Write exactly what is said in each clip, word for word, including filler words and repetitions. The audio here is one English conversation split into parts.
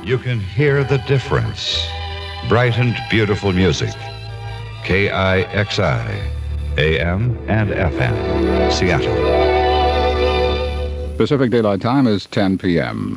You can hear the difference. Bright and beautiful music. K I X I, A M and F M, Seattle. Pacific Daylight Time is ten p.m.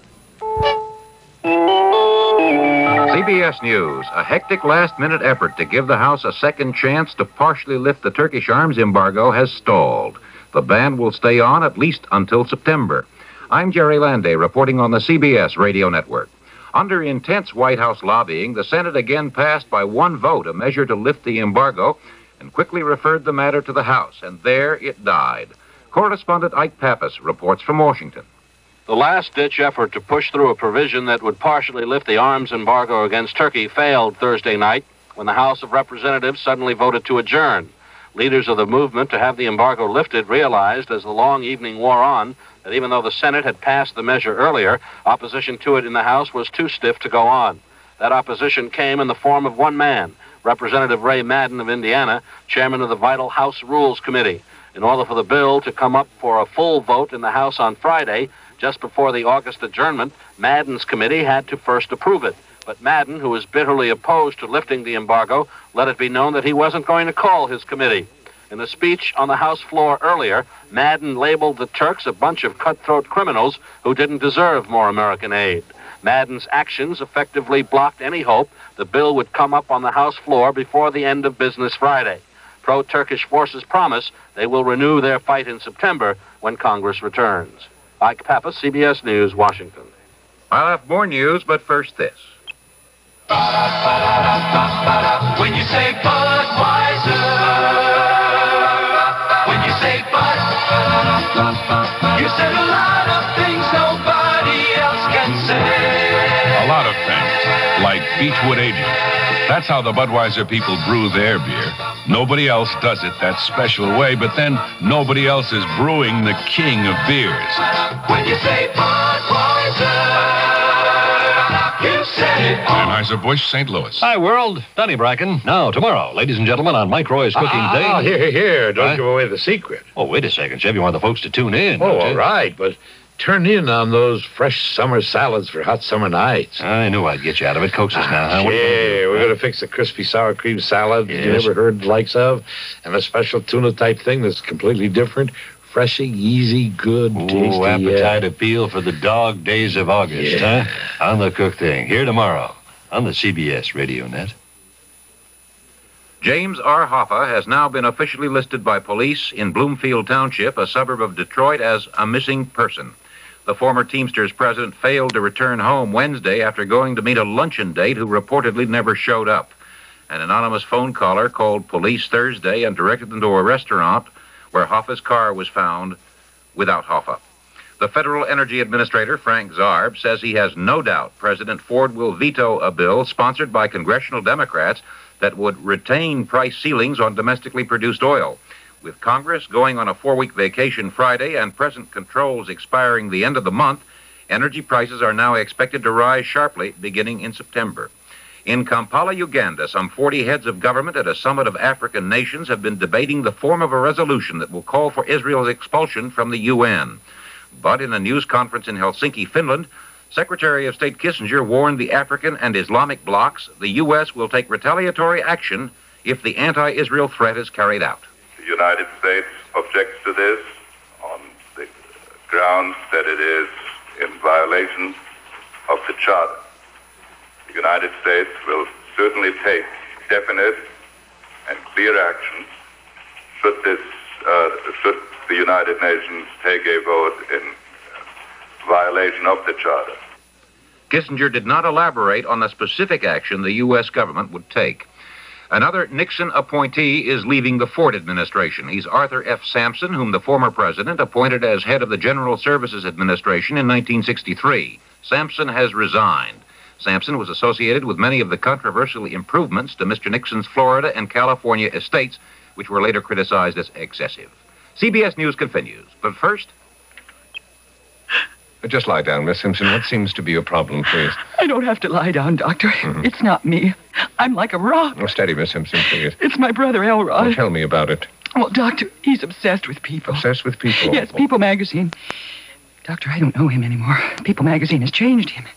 C B S News, a hectic last-minute effort to give the House a second chance to partially lift the Turkish arms embargo has stalled. The ban will stay on at least until September. I'm Jerry Landay, reporting on the C B S radio network. Under intense White House lobbying, the Senate again passed by one vote a measure to lift the embargo and quickly referred the matter to the House, and there it died. Correspondent Ike Pappas reports from Washington. The last-ditch effort to push through a provision that would partially lift the arms embargo against Turkey failed Thursday night when the House of Representatives suddenly voted to adjourn. Leaders of the movement to have the embargo lifted realized as the long evening wore on that even though the Senate had passed the measure earlier, opposition to it in the House was too stiff to go on. That opposition came in the form of one man, Representative Ray Madden of Indiana, chairman of the vital House Rules Committee. In order for the bill to come up for a full vote in the House on Friday, just before the August adjournment, Madden's committee had to first approve it. But Madden, who was bitterly opposed to lifting the embargo, let it be known that he wasn't going to call his committee. In a speech on the House floor earlier, Madden labeled the Turks a bunch of cutthroat criminals who didn't deserve more American aid. Madden's actions effectively blocked any hope the bill would come up on the House floor before the end of business Friday. Pro-Turkish forces promise they will renew their fight in September when Congress returns. Ike Pappas, C B S News, Washington. I'll have more news, but first this. When you say Budweiser, when you say Bud, you said a lot of things nobody else can say. A lot of things, like Beechwood Aging. That's how the Budweiser people brew their beer. Nobody else does it that special way, but then nobody else is brewing the king of beers. When you say Budweiser, you said it all. Anheuser-Busch, Saint Louis. Hi, world. Donnie Bracken. Now, tomorrow, ladies and gentlemen, on Mike Roy's Cooking ah, Day. Ah, here, here, here. Don't Huh? give away the secret. Oh, wait a second, Chef. You want the folks to tune in. Oh, don't all you? right, but turn in on those fresh summer salads for hot summer nights. I knew I'd get you out of it. Coax us now, huh? What are you gonna Yeah, do, we're huh? going to fix a crispy sour cream salad that you Yes. never heard the likes of, and a special tuna-type thing that's completely different. Freshy, easy, good, Ooh, tasty. appetite uh, appeal for the dog days of August, Yeah. huh? On the Cook Thing. Here tomorrow on the C B S Radio Net. James R. Hoffa has now been officially listed by police in Bloomfield Township, a suburb of Detroit, as a missing person. The former Teamsters president failed to return home Wednesday after going to meet a luncheon date who reportedly never showed up. An anonymous phone caller called police Thursday and directed them to a restaurant where Hoffa's car was found without Hoffa. The Federal Energy Administrator, Frank Zarb, says he has no doubt President Ford will veto a bill sponsored by congressional Democrats that would retain price ceilings on domestically produced oil. With Congress going on a four-week vacation Friday and present controls expiring the end of the month, energy prices are now expected to rise sharply beginning in September. In Kampala, Uganda, some forty heads of government at a summit of African nations have been debating the form of a resolution that will call for Israel's expulsion from the U N. But in a news conference in Helsinki, Finland, Secretary of State Kissinger warned the African and Islamic blocs the U S will take retaliatory action if the anti-Israel threat is carried out. The United States objects to this on the grounds that it is in violation of the Charter. The United States will certainly take definite and clear action should this, uh, should the United Nations take a vote in violation of the Charter. Kissinger did not elaborate on the specific action the U S government would take. Another Nixon appointee is leaving the Ford administration. He's Arthur F. Sampson, whom the former president appointed as head of the General Services Administration in nineteen sixty-three. Sampson has resigned. Sampson was associated with many of the controversial improvements to Mister Nixon's Florida and California estates, which were later criticized as excessive. C B S News continues. But first... Just lie down, Miss Simpson. What seems to be your problem, please? I don't have to lie down, Doctor. Mm-hmm. It's not me. I'm like a rock. Oh, steady, Miss Simpson, please. It's my brother, Elrod. Oh, tell me about it. Well, Doctor, he's obsessed with People. Obsessed with People? Yes, People magazine. Doctor, I don't know him anymore. People magazine has changed him.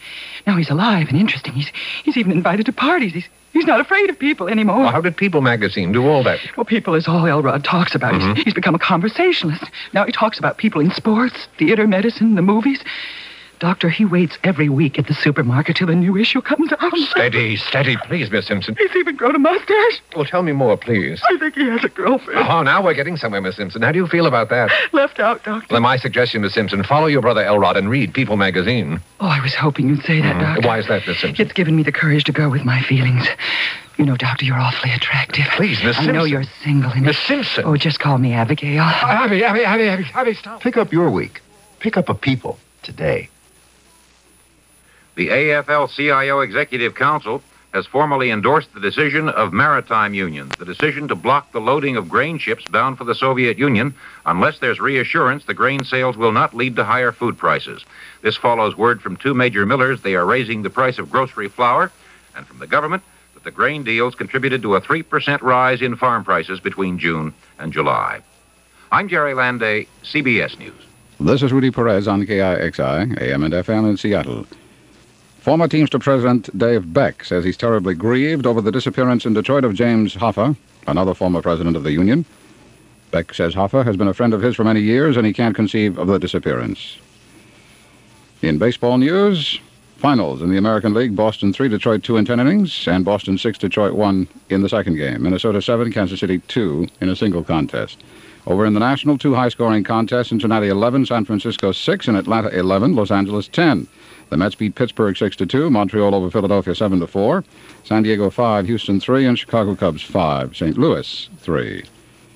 Now he's alive and interesting. He's he's even invited to parties. He's he's not afraid of people anymore. Well, how did People magazine do all that? Well, People is all Elrod talks about. Mm-hmm. He's, he's become a conversationalist. Now he talks about people in sports, theater, medicine, the movies. Doctor, he waits every week at the supermarket till a new issue comes out. Steady, steady, please, Miss Simpson. He's even grown a mustache. Well, tell me more, please. I think he has a girlfriend. Oh, now we're getting somewhere, Miss Simpson. How do you feel about that? Left out, Doctor. Well, my suggestion, Miss Simpson, follow your brother Elrod and read People magazine. Oh, I was hoping you'd say that, Mm. Doctor. Why is that, Miss Simpson? It's given me the courage to go with my feelings. You know, Doctor, you're awfully attractive. Please, Miss I Simpson. know you're single. And Miss Simpson. Oh, just call me Abigail. Abby, Abby, Abby, Abby, Abby, stop. Pick up your week. Pick up a People today. The A F L C I O Executive Council has formally endorsed the decision of maritime unions, the decision to block the loading of grain ships bound for the Soviet Union unless there's reassurance the grain sales will not lead to higher food prices. This follows word from two major millers they are raising the price of grocery flour, and from the government that the grain deals contributed to a three percent rise in farm prices between June and July. I'm Jerry Landay, C B S News. This is Rudy Perez on K I X I, A M and F M in Seattle. Former Teamster President Dave Beck says he's terribly grieved over the disappearance in Detroit of James Hoffa, another former president of the union. Beck says Hoffa has been a friend of his for many years and he can't conceive of the disappearance. In baseball news, finals in the American League, Boston three, Detroit two in ten innings, and Boston six, Detroit one in the second game. Minnesota seven, Kansas City two in a single contest. Over in the National, two high-scoring contests, Cincinnati eleven, San Francisco six, and Atlanta eleven, Los Angeles ten. The Mets beat Pittsburgh six to two, Montreal over Philadelphia seven to four, San Diego five, Houston three, and Chicago Cubs five, Saint Louis three.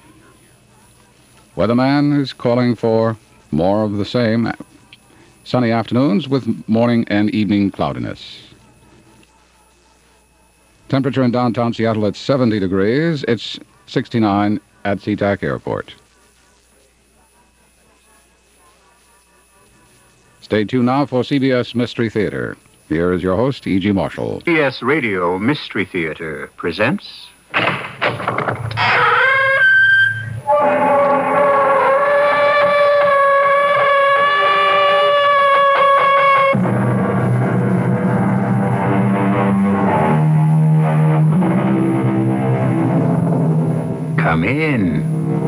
Weatherman is calling for more of the same. Sunny afternoons with morning and evening cloudiness. Temperature in downtown Seattle at seventy degrees. It's sixty-nine at SeaTac Airport. Stay tuned now for C B S Mystery Theater. Here is your host, E G. Marshall. C B S Radio Mystery Theater presents... Come in.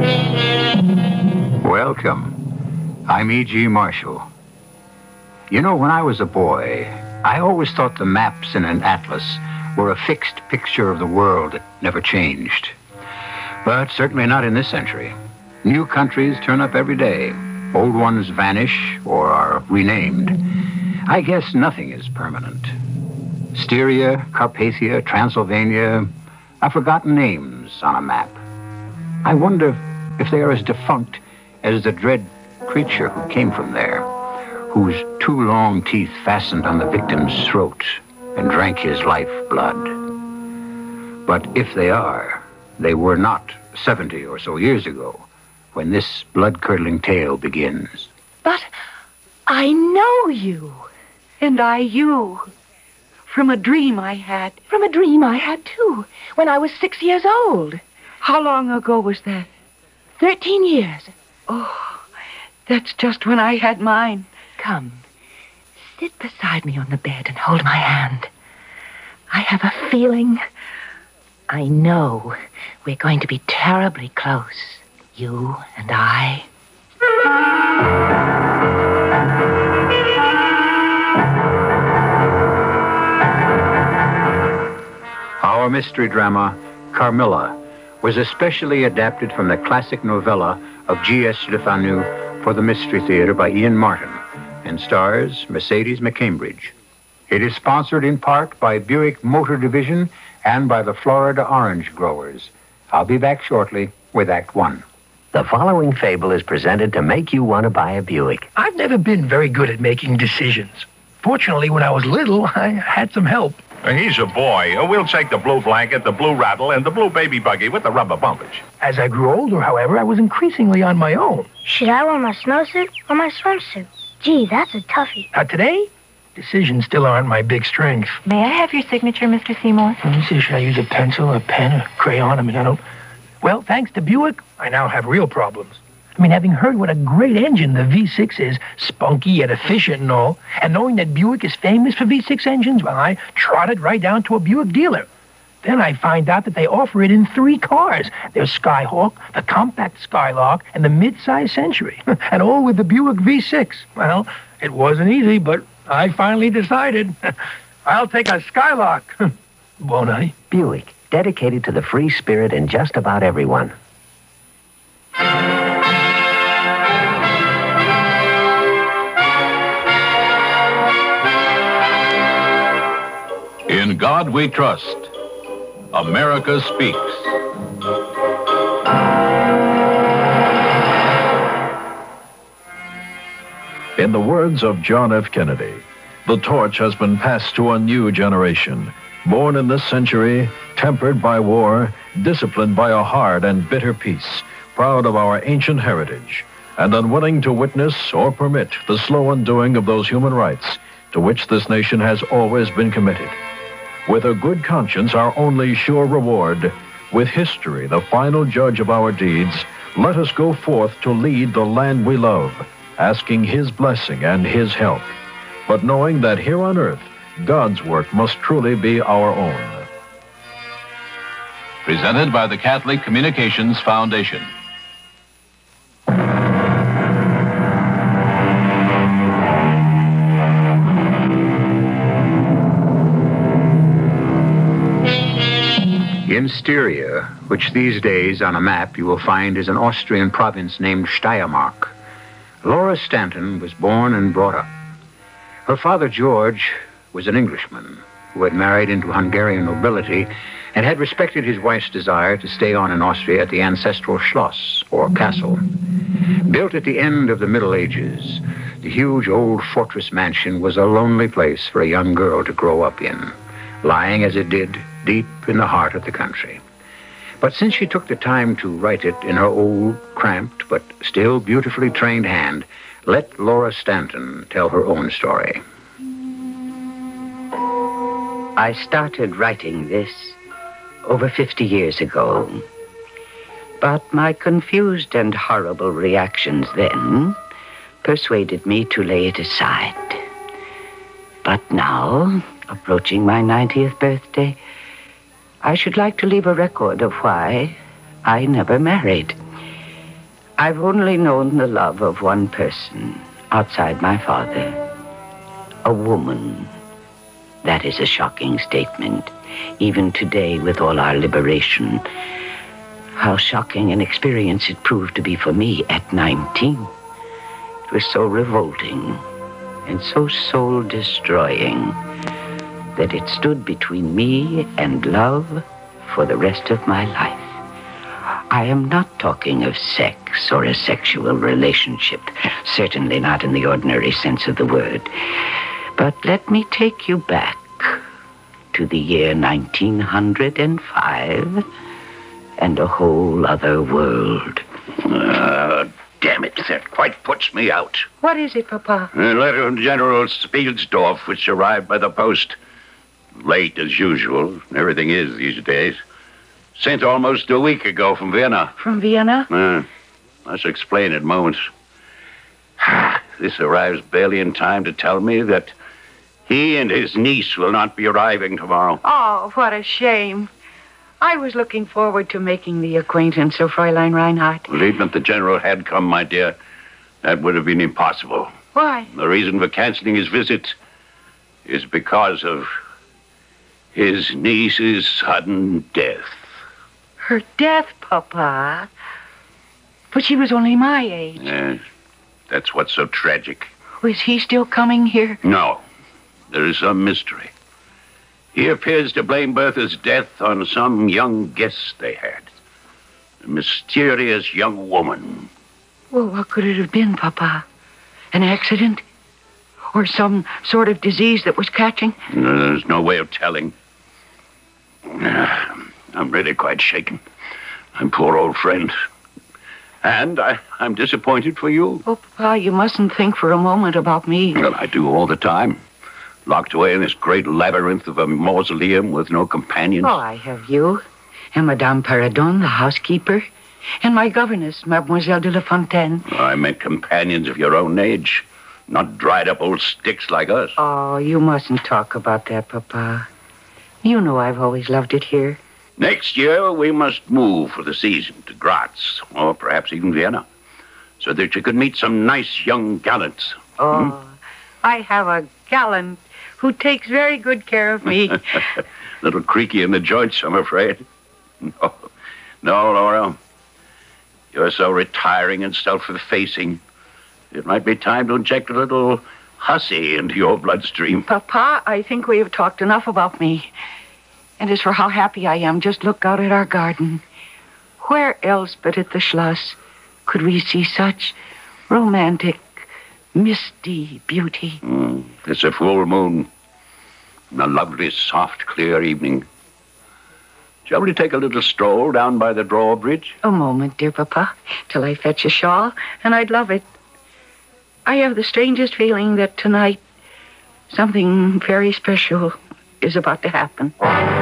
Welcome. I'm E G. Marshall. You know, when I was a boy, I always thought the maps in an atlas were a fixed picture of the world that never changed. But certainly not in this century. New countries turn up every day. Old ones vanish or are renamed. I guess nothing is permanent. Styria, Carpathia, Transylvania, I've forgotten names on a map. I wonder if they are as defunct as the dread creature who came from there, whose two long teeth fastened on the victim's throat and drank his lifeblood. But if they are, they were not seventy or so years ago when this blood-curdling tale begins. But I know you. And I you. From a dream I had. From a dream I had, too, when I was six years old. How long ago was that? Thirteen years. Oh, that's just when I had mine. Come, sit beside me on the bed and hold my hand. I have a feeling, I know we're going to be terribly close, you and I. Our mystery drama, Carmilla, was especially adapted from the classic novella of G S Le Fanu for the Mystery Theater by Ian Martin, and stars Mercedes McCambridge. It is sponsored in part by Buick Motor Division and by the Florida Orange Growers. I'll be back shortly with Act One. The following fable is presented to make you want to buy a Buick. I've never been very good at making decisions. Fortunately, when I was little, I had some help. He's a boy. We'll take the blue blanket, the blue rattle, and the blue baby buggy with the rubber bumpage. As I grew older, however, I was increasingly on my own. Should I wear my snowsuit or my swimsuit? Gee, that's a toughie. Now, today, decisions still aren't my big strength. May I have your signature, Mister Seymour? Let me see, should I use a pencil, a pen, a crayon? I mean, I don't... Well, thanks to Buick, I now have real problems. I mean, having heard what a great engine the V six is, spunky yet efficient and all, and knowing that Buick is famous for V six engines, well, I trotted right down to a Buick dealer. Then I find out that they offer it in three cars. There's Skyhawk, the compact Skylark, and the mid-size Century. And all with the Buick V six. Well, it wasn't easy, but I finally decided. I'll take a Skylark. Won't I? Buick, dedicated to the free spirit in just about everyone. In God we trust. America speaks. In the words of John F. Kennedy, the torch has been passed to a new generation, born in this century, tempered by war, disciplined by a hard and bitter peace, proud of our ancient heritage, and unwilling to witness or permit the slow undoing of those human rights to which this nation has always been committed. With a good conscience, our only sure reward, with history, the final judge of our deeds, let us go forth to lead the land we love, asking his blessing and his help, but knowing that here on earth, God's work must truly be our own. Presented by the Catholic Communications Foundation. In Styria, which these days on a map you will find is an Austrian province named Steiermark, Laura Stanton was born and brought up. Her father, George, was an Englishman who had married into Hungarian nobility and had respected his wife's desire to stay on in Austria at the ancestral Schloss, or castle. Built at the end of the Middle Ages, the huge old fortress mansion was a lonely place for a young girl to grow up in, lying as it did deep in the heart of the country. But since she took the time to write it in her old, cramped, but still beautifully trained hand, let Laura Stanton tell her own story. I started writing this over fifty years ago, but my confused and horrible reactions then persuaded me to lay it aside. But now, approaching my ninetieth birthday, I should like to leave a record of why I never married. I've only known the love of one person outside my father, a woman. That is a shocking statement, even today with all our liberation. How shocking an experience it proved to be for me at nineteen. It was so revolting and so soul-destroying that it stood between me and love for the rest of my life. I am not talking of sex or a sexual relationship, certainly not in the ordinary sense of the word. But let me take you back to the year nineteen oh five and a whole other world. Uh, damn it, that quite puts me out. What is it, Papa? A letter from General Spielsdorf, which arrived by the post. Late as usual. Everything is these days. Sent almost a week ago from Vienna. From Vienna? Uh, I shall explain in moments. This arrives barely in time to tell me that he and his niece will not be arriving tomorrow. Oh, what a shame. I was looking forward to making the acquaintance of Fräulein Reinhardt. Well, even if the general had come, my dear, that would have been impossible. Why? The reason for canceling his visit is because of his niece's sudden death. Her death, Papa? But she was only my age. Yes, that's what's so tragic. Was he still coming here? No, there is some mystery. He appears to blame Bertha's death on some young guest they had. A mysterious young woman. Well, what could it have been, Papa? An accident? Or some sort of disease that was catching? No, there's no way of telling. I'm really quite shaken. I'm poor old friend. And I, I'm disappointed for you. Oh, Papa, you mustn't think for a moment about me. Well, I do all the time. Locked away in this great labyrinth of a mausoleum with no companions. Oh, I have you. And Madame Paradon, the housekeeper. And my governess, Mademoiselle de La Fontaine. I meant companions of your own age, not dried-up old sticks like us. Oh, you mustn't talk about that, Papa. You know I've always loved it here. Next year, we must move for the season to Graz, or perhaps even Vienna, so that you could meet some nice young gallants. Oh, Hmm? I have a gallant who takes very good care of me. Little creaky in the joints, I'm afraid. No, no, Laura. You're so retiring and self-effacing. It might be time to inject a little hussy into your bloodstream. Papa, I think we have talked enough about me. And as for how happy I am, just look out at our garden. Where else but at the Schloss could we see such romantic, misty beauty? Mm, it's a full moon. A lovely, soft, clear evening. Shall we take a little stroll down by the drawbridge? A moment, dear Papa, till I fetch a shawl, and I'd love it. I have the strangest feeling that tonight something very special is about to happen.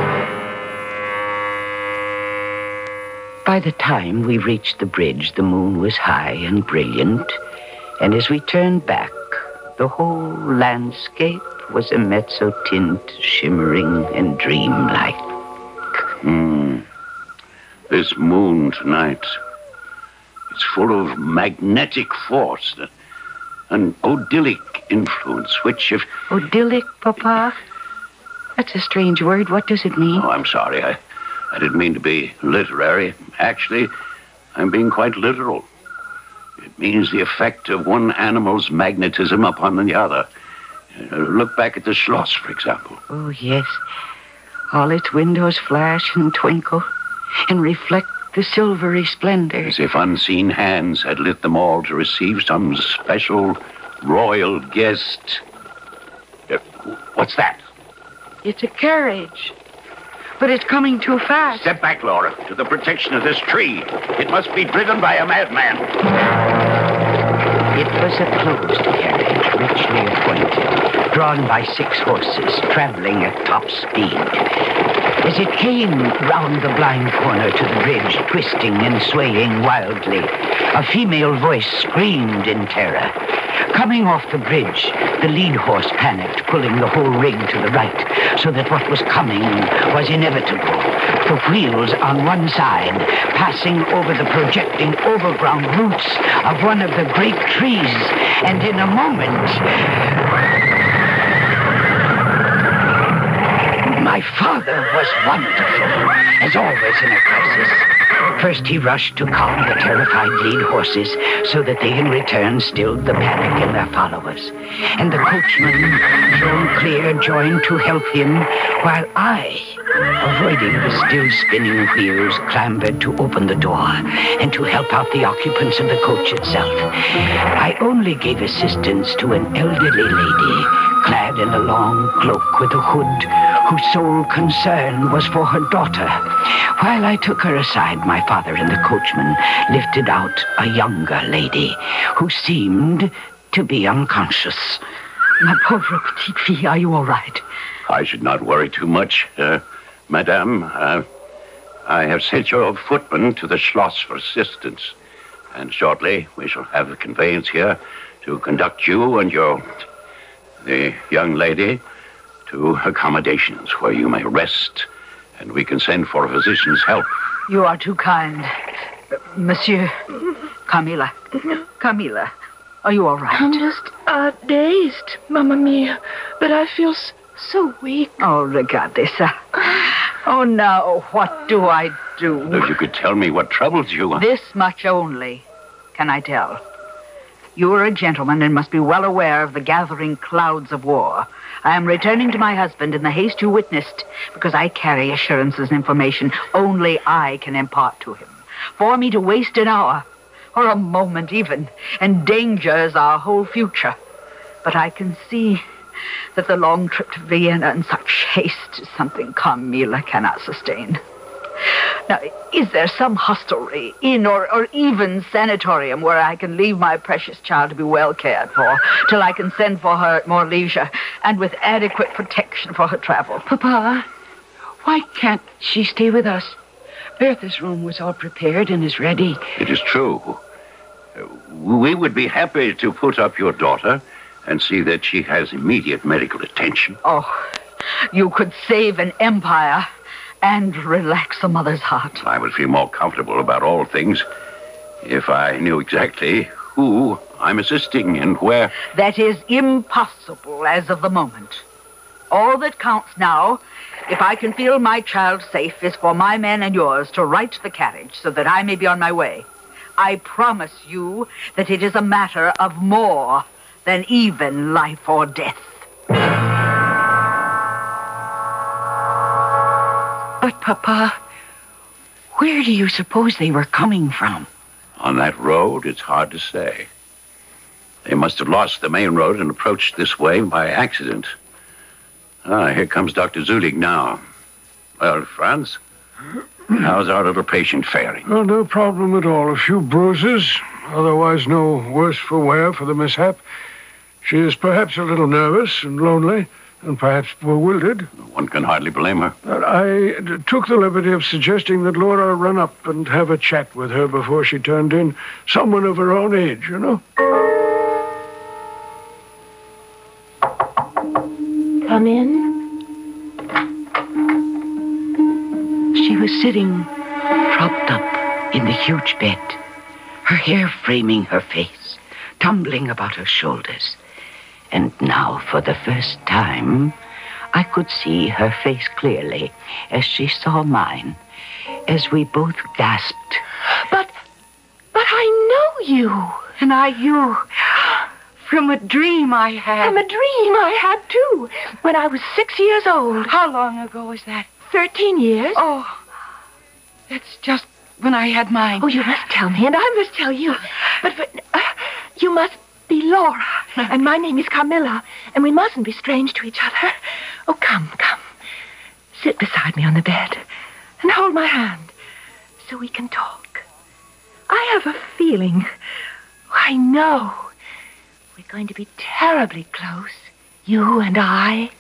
By the time we reached the bridge, the moon was high and brilliant, and as we turned back, the whole landscape was a mezzo-tint, shimmering and dreamlike. Hmm. This moon tonight, it's full of magnetic force, an odyllic influence, which if... Odyllic, Papa? That's a strange word. What does it mean? Oh, I'm sorry. I, I didn't mean to be literary. Actually, I'm being quite literal. It means the effect of one animal's magnetism upon the other. Uh, look back at the Schloss, for example. Oh, yes. All its windows flash and twinkle and reflect the silvery splendor. As if unseen hands had lit them all to receive some special royal guest. Uh, what's that? It's a carriage. But it's coming too fast. Step back, Laura, to the protection of this tree. It must be driven by a madman. It was a closed carriage, richly appointed, drawn by six horses, traveling at top speed. As it came round the blind corner to the bridge, twisting and swaying wildly, a female voice screamed in terror. Coming off the bridge, the lead horse panicked, pulling the whole ring to the right, so that what was coming was inevitable. The wheels on one side, passing over the projecting overground roots of one of the great trees, and in a moment... My father was wonderful, as always in a crisis. First, he rushed to calm the terrified lead horses so that they in return stilled the panic in their followers. And the coachman, thrown clear, joined to help him, while I, avoiding the still spinning wheels, clambered to open the door and to help out the occupants of the coach itself. I only gave assistance to an elderly lady, clad in a long cloak with a hood, whose sole concern was for her daughter. While I took her aside, my father and the coachman lifted out a younger lady who seemed to be unconscious. Ma pauvre petite fille, are you all right? I should not worry too much, uh, madame. Uh, I have sent your footman to the Schloss for assistance, and shortly we shall have the conveyance here to conduct you and your... the young lady to accommodations where you may rest, and we can send for a physician's help. You are too kind. Uh, Monsieur, Camilla. Camilla, are you all right? I'm just, uh, dazed, Mamma Mia. But I feel s- so weak. Oh, regardessa. Oh, now, what do I do? If you could tell me what troubles you. This much only can I tell. You are a gentleman and must be well aware of the gathering clouds of war. I am returning to my husband in the haste you witnessed because I carry assurances and information only I can impart to him. For me to waste an hour, or a moment even, endangers our whole future. But I can see that the long trip to Vienna in such haste is something Carmilla cannot sustain. Now, is there some hostelry, inn, or, or even sanatorium where I can leave my precious child to be well cared for till I can send for her at more leisure and with adequate protection for her travel? Papa, why can't she stay with us? Bertha's room was all prepared and is ready. It is true. Uh, We would be happy to put up your daughter and see that she has immediate medical attention. Oh, you could save an empire and relax a mother's heart. I would feel more comfortable about all things if I knew exactly who I'm assisting and where. That is impossible as of the moment. All that counts now, if I can feel my child safe, is for my men and yours to right the carriage so that I may be on my way. I promise you that it is a matter of more than even life or death. But, Papa, where do you suppose they were coming from? On that road, it's hard to say. They must have lost the main road and approached this way by accident. Ah, here comes Doctor Zudig now. Well, Franz, how's our little patient faring? Oh, no problem at all. A few bruises, otherwise no worse for wear for the mishap. She is perhaps a little nervous and lonely, and perhaps bewildered. One can hardly blame her. But I d- took the liberty of suggesting that Laura run up and have a chat with her before she turned in. Someone of her own age, you know. Come in. She was sitting propped up in the huge bed, her hair framing her face, tumbling about her shoulders. And now, for the first time, I could see her face clearly as she saw mine, as we both gasped. But, but I know you. And I you. From a dream I had. From a dream I had, too, when I was six years old. How long ago was that? Thirteen years. Oh, that's just when I had mine. Oh, you must tell me, and I must tell you. But, but uh, you must be Laura, and my name is Carmilla, and we mustn't be strange to each other. Oh, come, come. Sit beside me on the bed and hold my hand so we can talk. I have a feeling, I know, we're going to be terribly close, you and I.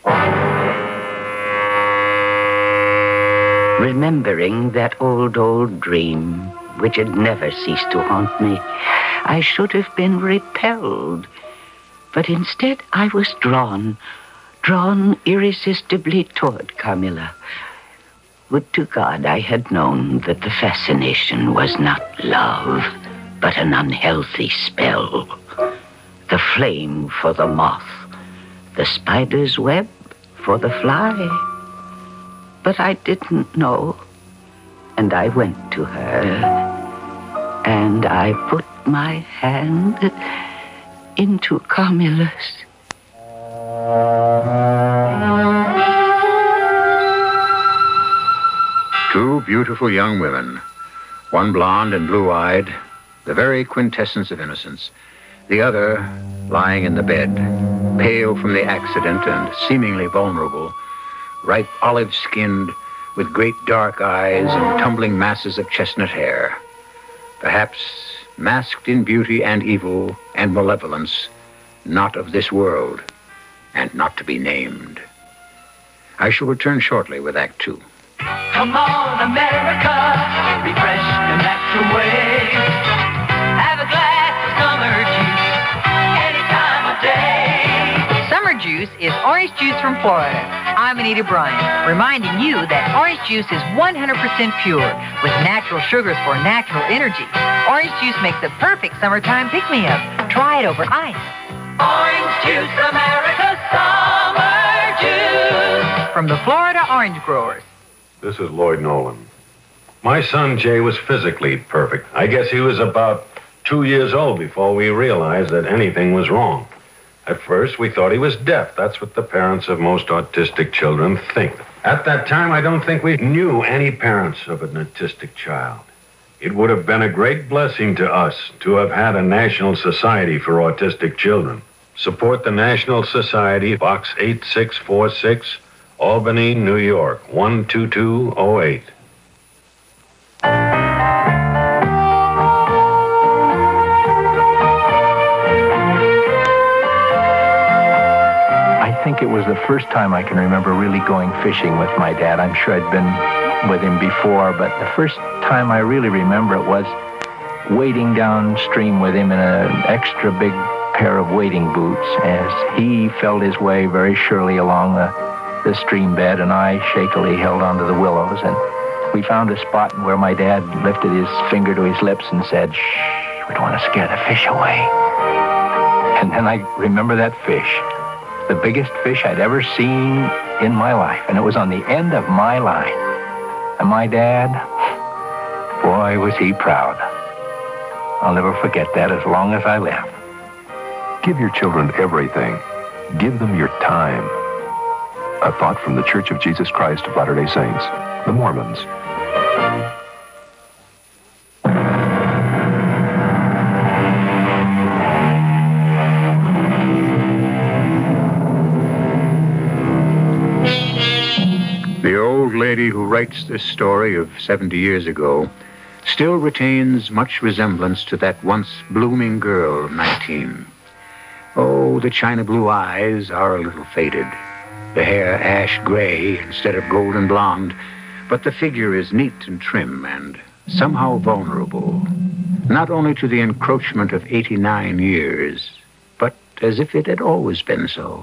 Remembering that old, old dream, which had never ceased to haunt me, I should have been repelled. But instead I was drawn, drawn irresistibly toward Carmilla. Would to God I had known that the fascination was not love, but an unhealthy spell. The flame for the moth, the spider's web for the fly. But I didn't know, and I went to her, and I put my hand into Carmilla's. Two beautiful young women, one blonde and blue-eyed, the very quintessence of innocence. The other lying in the bed, pale from the accident and seemingly vulnerable, ripe olive-skinned, with great dark eyes and tumbling masses of chestnut hair. Perhaps masked in beauty and evil and malevolence, not of this world, and not to be named. I shall return shortly with Act Two. Come on, America, refresh the natural way. Have a glass of summer juice any time of day. Summer juice is orange juice from Florida. I'm Anita Bryant, reminding you that orange juice is one hundred percent pure, with natural sugars for natural energy. Orange juice makes the perfect summertime pick-me-up. Try it over ice. Orange juice, America, summer juice. From the Florida Orange Growers. This is Lloyd Nolan. My son Jay was physically perfect. I guess he was about two years old before we realized that anything was wrong. At first, we thought he was deaf. That's what the parents of most autistic children think. At that time, I don't think we knew any parents of an autistic child. It would have been a great blessing to us to have had a National Society for Autistic Children. Support the National Society, Box eight six four six, Albany, New York, one two two oh eight. I think it was the first time I can remember really going fishing with my dad. I'm sure I'd been with him before, but the first time I really remember it was wading downstream with him in an extra big pair of wading boots as he felt his way very surely along the, the stream bed, and I shakily held onto the willows. And we found a spot where my dad lifted his finger to his lips and said, "Shh, we don't want to scare the fish away." And then I remember that fish, the biggest fish I'd ever seen in my life, and it was on the end of my line. And my dad, boy, was he proud. I'll never forget that as long as I live. Give your children everything. Give them your time. A thought from the Church of Jesus Christ of Latter-day Saints, the Mormons. The old lady who writes this story of seventy years ago still retains much resemblance to that once blooming girl of nineteen. Oh, the china blue eyes are a little faded, the hair ash gray instead of golden blonde, but the figure is neat and trim and somehow vulnerable, not only to the encroachment of eighty-nine years, but as if it had always been so.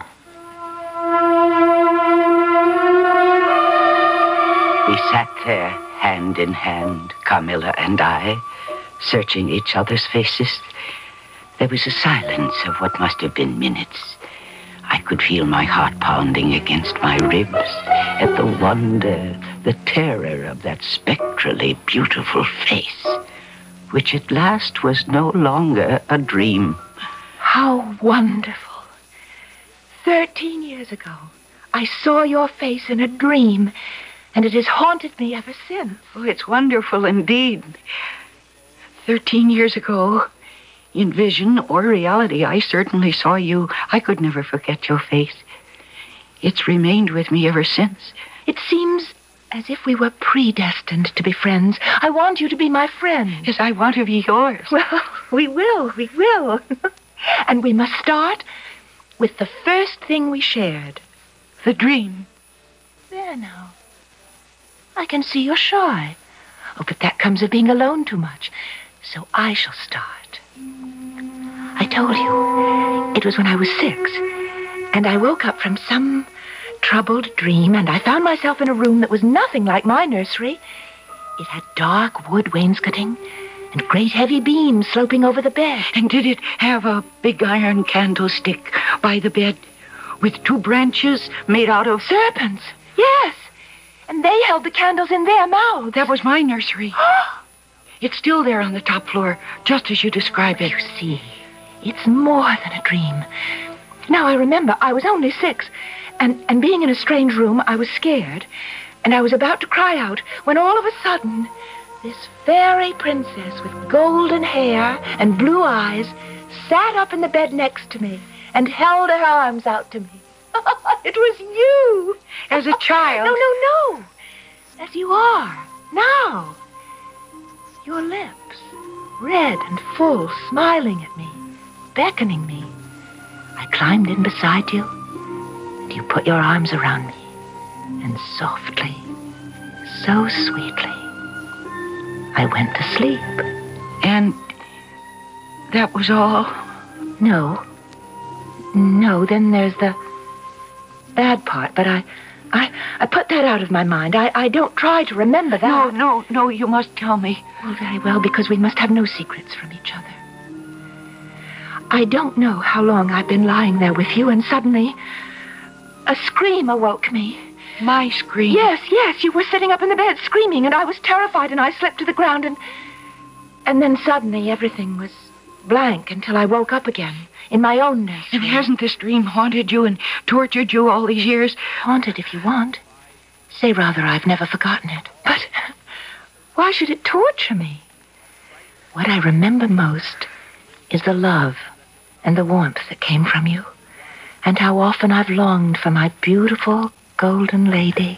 We sat there, hand in hand, Carmilla and I, searching each other's faces. There was a silence of what must have been minutes. I could feel my heart pounding against my ribs at the wonder, the terror of that spectrally beautiful face, which at last was no longer a dream. How wonderful. Thirteen years ago, I saw your face in a dream, and it has haunted me ever since. Oh, it's wonderful indeed. Thirteen years ago, in vision or reality, I certainly saw you. I could never forget your face. It's remained with me ever since. It seems as if we were predestined to be friends. I want you to be my friend. Yes, I want to be yours. Well, we will, we will. And we must start with the first thing we shared. The dream. There now. I can see you're shy. Oh, but that comes of being alone too much. So I shall start. I told you, it was when I was six, and I woke up from some troubled dream, and I found myself in a room that was nothing like my nursery. It had dark wood wainscoting and great heavy beams sloping over the bed. And did it have a big iron candlestick by the bed with two branches made out of... serpents? Yes. And they held the candles in their mouths. That was my nursery. It's still there on the top floor, just as you describe it. You see, it's more than a dream. Now, I remember I was only six, and, and being in a strange room, I was scared, and I was about to cry out when all of a sudden, this fairy princess with golden hair and blue eyes sat up in the bed next to me and held her arms out to me. It was you. As a child? No, no, no. As you are, now. Your lips, red and full, smiling at me, beckoning me. I climbed in beside you, and you put your arms around me, and softly, so sweetly, I went to sleep. And that was all? No. No, then there's the bad part, but I, I, I put that out of my mind. I, I don't try to remember that. No, no, no, you must tell me. Well, very well, because we must have no secrets from each other. I don't know how long I've been lying there with you, and suddenly a scream awoke me. My scream? Yes, yes, you were sitting up in the bed screaming, and I was terrified, and I slipped to the ground, and... And then suddenly everything was blank until I woke up again. In my own nest. And hasn't this dream haunted you and tortured you all these years? Haunted if you want. Say rather I've never forgotten it. But why should it torture me? What I remember most is the love and the warmth that came from you, and how often I've longed for my beautiful golden lady.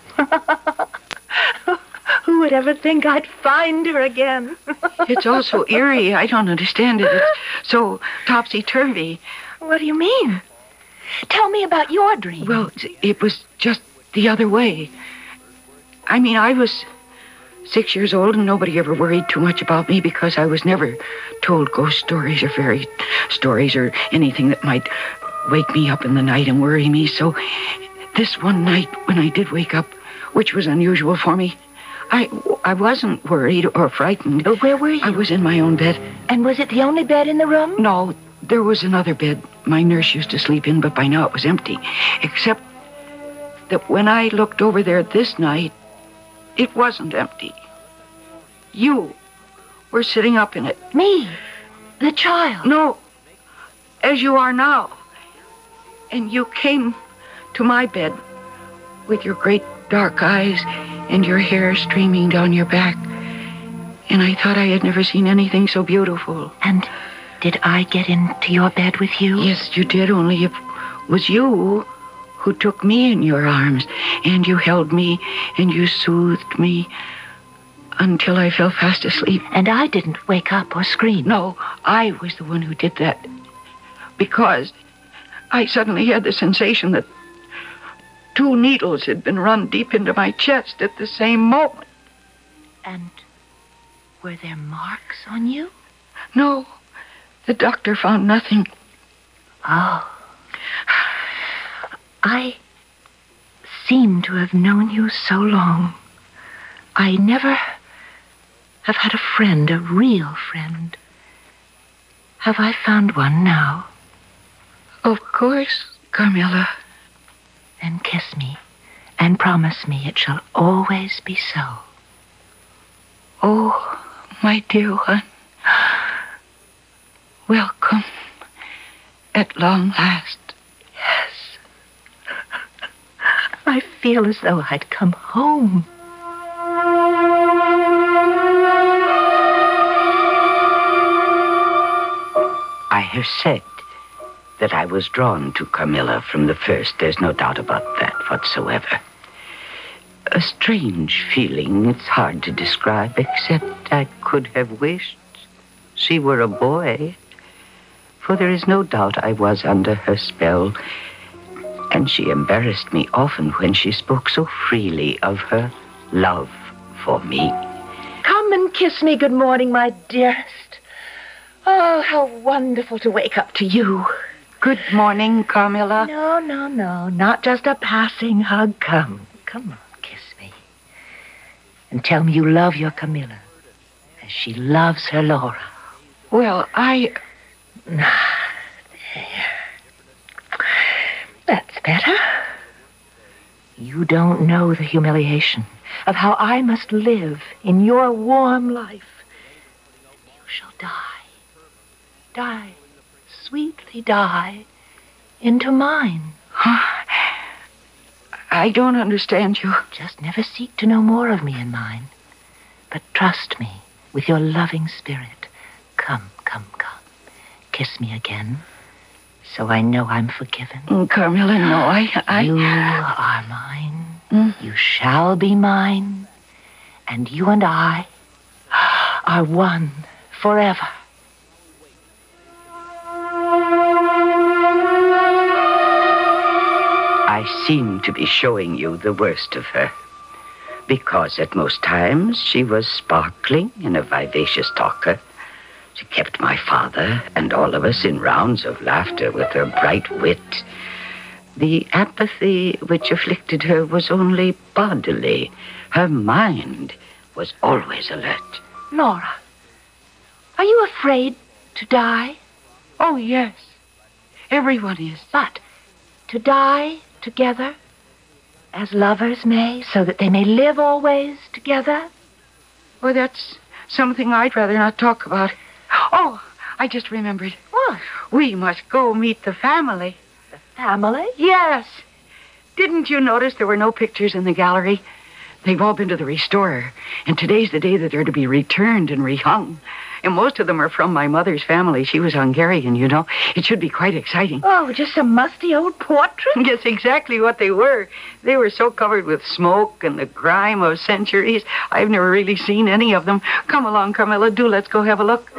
Who would ever think I'd find her again? It's all so eerie. I don't understand it. It's so topsy-turvy. What do you mean? Tell me about your dream. Well, it was just the other way. I mean, I was six years old and nobody ever worried too much about me because I was never told ghost stories or fairy stories or anything that might wake me up in the night and worry me. So this one night when I did wake up, which was unusual for me, I, I wasn't worried or frightened. Where were you? I was in my own bed. And was it the only bed in the room? No, there was another bed my nurse used to sleep in, but by now it was empty. Except that when I looked over there this night, it wasn't empty. You were sitting up in it. Me? The child? No, as you are now. And you came to my bed with your great dark eyes and your hair streaming down your back. And I thought I had never seen anything so beautiful. And did I get into your bed with you? Yes, you did, only it was you who took me in your arms. And you held me and you soothed me until I fell fast asleep. And I didn't wake up or scream. No, I was the one who did that. Because I suddenly had the sensation that two needles had been run deep into my chest at the same moment. And were there marks on you? No, the doctor found nothing. Oh. I seem to have known you so long. I never have had a friend, a real friend. Have I found one now? Of course, Carmilla. Then kiss me and promise me it shall always be so. Oh, my dear one. Welcome at long last. Yes. I feel as though I'd come home. I have said that I was drawn to Carmilla from the first. There's no doubt about that whatsoever. A strange feeling it's hard to describe, except I could have wished she were a boy. For there is no doubt I was under her spell, and she embarrassed me often when she spoke so freely of her love for me. Come and kiss me good morning, my dearest. Oh, how wonderful to wake up to you. Good morning, Carmilla. No, no, no, not just a passing hug. Come, come on, kiss me. And tell me you love your Camilla as she loves her Laura. Well, I... There. That's better. You don't know the humiliation of how I must live in your warm life. You shall die. Die. Sweetly die into mine. I don't understand you. Just never seek to know more of me and mine. But trust me with your loving spirit. Come, come, come. Kiss me again, so I know I'm forgiven. Mm, Carmilla, no, I... I... You are mine. Mm. You shall be mine. And you and I are one forever. I seem to be showing you the worst of her, because at most times she was sparkling and a vivacious talker. She kept my father and all of us in rounds of laughter with her bright wit. The apathy which afflicted her was only bodily. Her mind was always alert. Laura, are you afraid to die? Oh, yes. Everyone is. But to die together, as lovers may, so that they may live always together? Well, that's something I'd rather not talk about. Oh, I just remembered. What? We must go meet the family. The family? Yes. Didn't you notice there were no pictures in the gallery? They've all been to the restorer, and today's the day that they're to be returned and rehung. And most of them are from my mother's family. She was Hungarian, you know. It should be quite exciting. Oh, just some musty old portraits? Yes, exactly what they were. They were so covered with smoke and the grime of centuries. I've never really seen any of them. Come along, Carmilla. Do let's go have a look.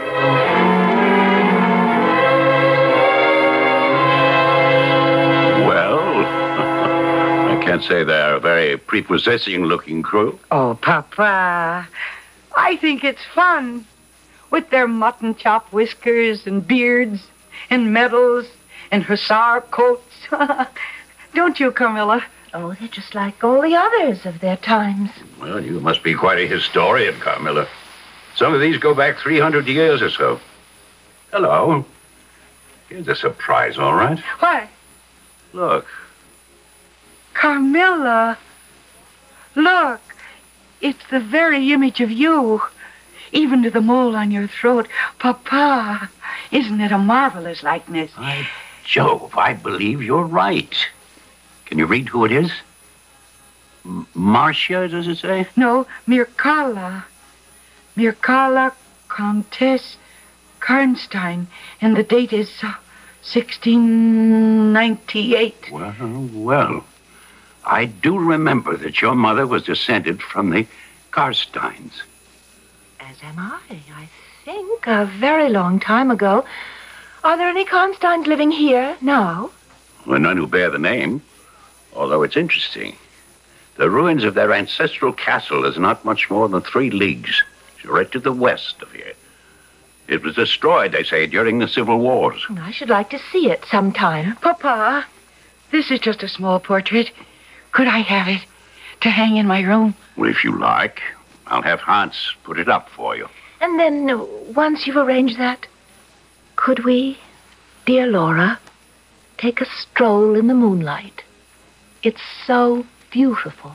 Well, I can't I'd say they're a very prepossessing-looking crew. Oh, Papa, I think it's fun. With their mutton chop whiskers and beards and medals and hussar coats. Don't you, Carmilla? Oh, they're just like all the others of their times. Well, you must be quite a historian, Carmilla. Some of these go back three hundred years or so. Hello. Here's a surprise, all right? What? Look. Carmilla. Look. It's the very image of you. Even to the mole on your throat. Papa, isn't it a marvelous likeness? By Jove, I believe you're right. Can you read who it is? M- Marcia, does it say? No, Mircalla. Mircalla Countess Karnstein. And the date is uh, sixteen ninety-eight. Well, well. I do remember that your mother was descended from the Karsteins. As am I, I think, a very long time ago. Are there any Karnsteins living here now? Well, none who bear the name, although it's interesting. The ruins of their ancestral castle is not much more than three leagues, right to the west of here. It was destroyed, they say, during the Civil Wars. I should like to see it sometime. Papa, this is just a small portrait. Could I have it to hang in my room? Well, if you like, I'll have Hans put it up for you. And then, uh, once you've arranged that, could we, dear Laura, take a stroll in the moonlight? It's so beautiful.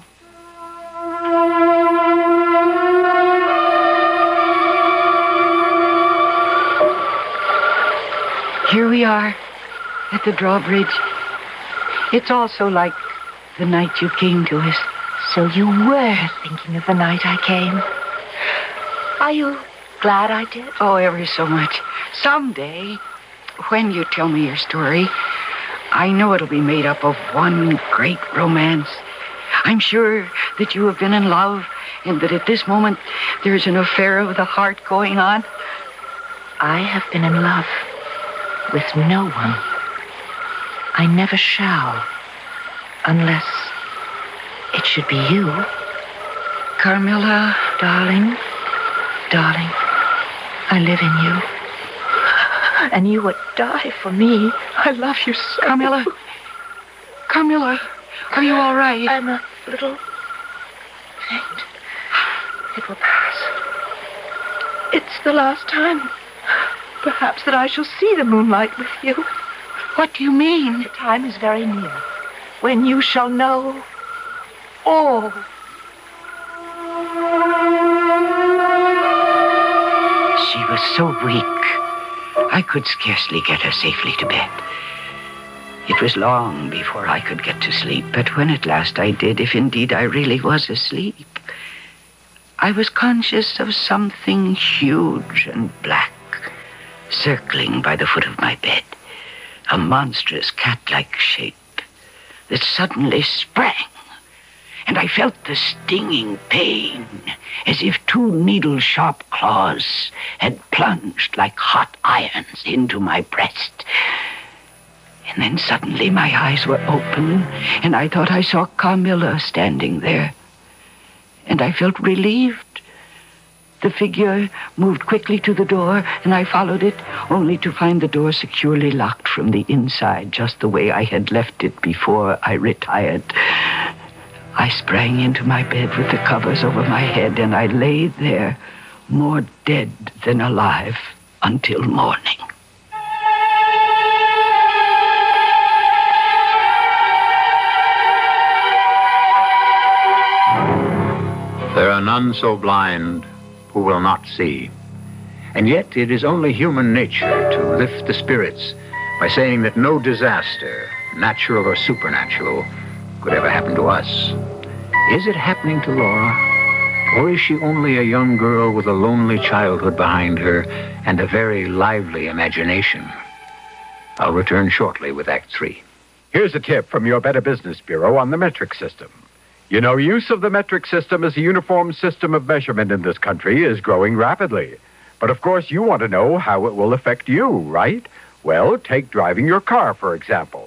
Here we are at the drawbridge. It's also like the night you came to us. So you were thinking of the night I came. Are you glad I did? Oh, ever so much. Someday, when you tell me your story, I know it'll be made up of one great romance. I'm sure that you have been in love and that at this moment there's an affair of the heart going on. I have been in love with no one. I never shall, unless it should be you. Carmilla, darling, darling, I live in you. And you would die for me. I love you so. Carmilla, Carmilla, are you all right? I'm a little faint. It will pass. It's the last time, perhaps, that I shall see the moonlight with you. What do you mean? The time is very near when you shall know all. She was so weak, I could scarcely get her safely to bed. It was long before I could get to sleep, but when at last I did, if indeed I really was asleep, I was conscious of something huge and black circling by the foot of my bed, a monstrous cat-like shape that suddenly sprang, and I felt the stinging pain as if two needle-sharp claws had plunged like hot irons into my breast. And then suddenly my eyes were open, and I thought I saw Carmilla standing there. And I felt relieved. The figure moved quickly to the door, and I followed it, only to find the door securely locked from the inside, just the way I had left it before I retired. I sprang into my bed with the covers over my head, and I lay there, more dead than alive, until morning. There are none so blind who will not see. And yet it is only human nature to lift the spirits by saying that no disaster, natural or supernatural, could ever happen to us. Is it happening to Laura? Or is she only a young girl with a lonely childhood behind her and a very lively imagination? I'll return shortly with Act Three. Here's a tip from your Better Business Bureau on the metric system. You know, use of the metric system as a uniform system of measurement in this country is growing rapidly. But of course, you want to know how it will affect you, right? Well, take driving your car, for example.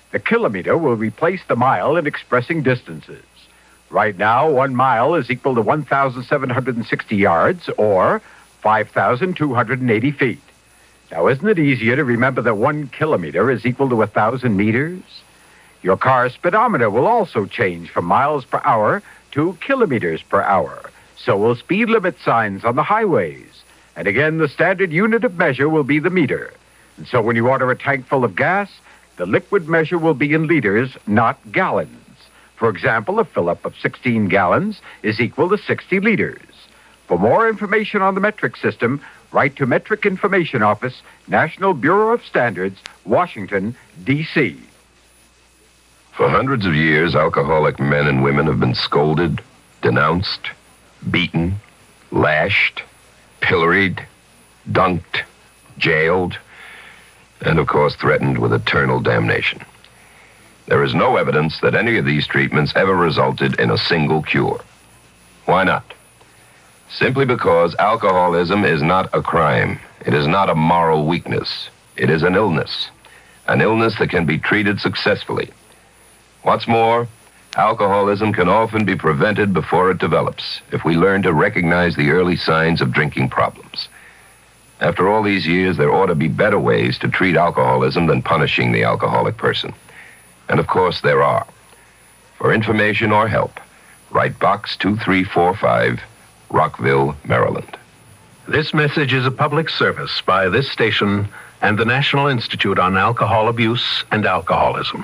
The kilometer will replace the mile in expressing distances. Right now, one mile is equal to one thousand seven hundred sixty yards, or five thousand two hundred eighty feet. Now, isn't it easier to remember that one kilometer is equal to one thousand meters? Your car's speedometer will also change from miles per hour to kilometers per hour. So will speed limit signs on the highways. And again, the standard unit of measure will be the meter. And so when you order a tank full of gas, the liquid measure will be in liters, not gallons. For example, a fill-up of sixteen gallons is equal to sixty liters. For more information on the metric system, write to Metric Information Office, National Bureau of Standards, Washington, D C For hundreds of years, alcoholic men and women have been scolded, denounced, beaten, lashed, pilloried, dunked, jailed, and of course threatened with eternal damnation. There is no evidence that any of these treatments ever resulted in a single cure. Why not? Simply because alcoholism is not a crime. It is not a moral weakness. It is an illness. An illness that can be treated successfully. What's more, alcoholism can often be prevented before it develops if we learn to recognize the early signs of drinking problems. After all these years, there ought to be better ways to treat alcoholism than punishing the alcoholic person. And of course, there are. For information or help, write Box two three four five, Rockville, Maryland. This message is a public service by this station and the National Institute on Alcohol Abuse and Alcoholism.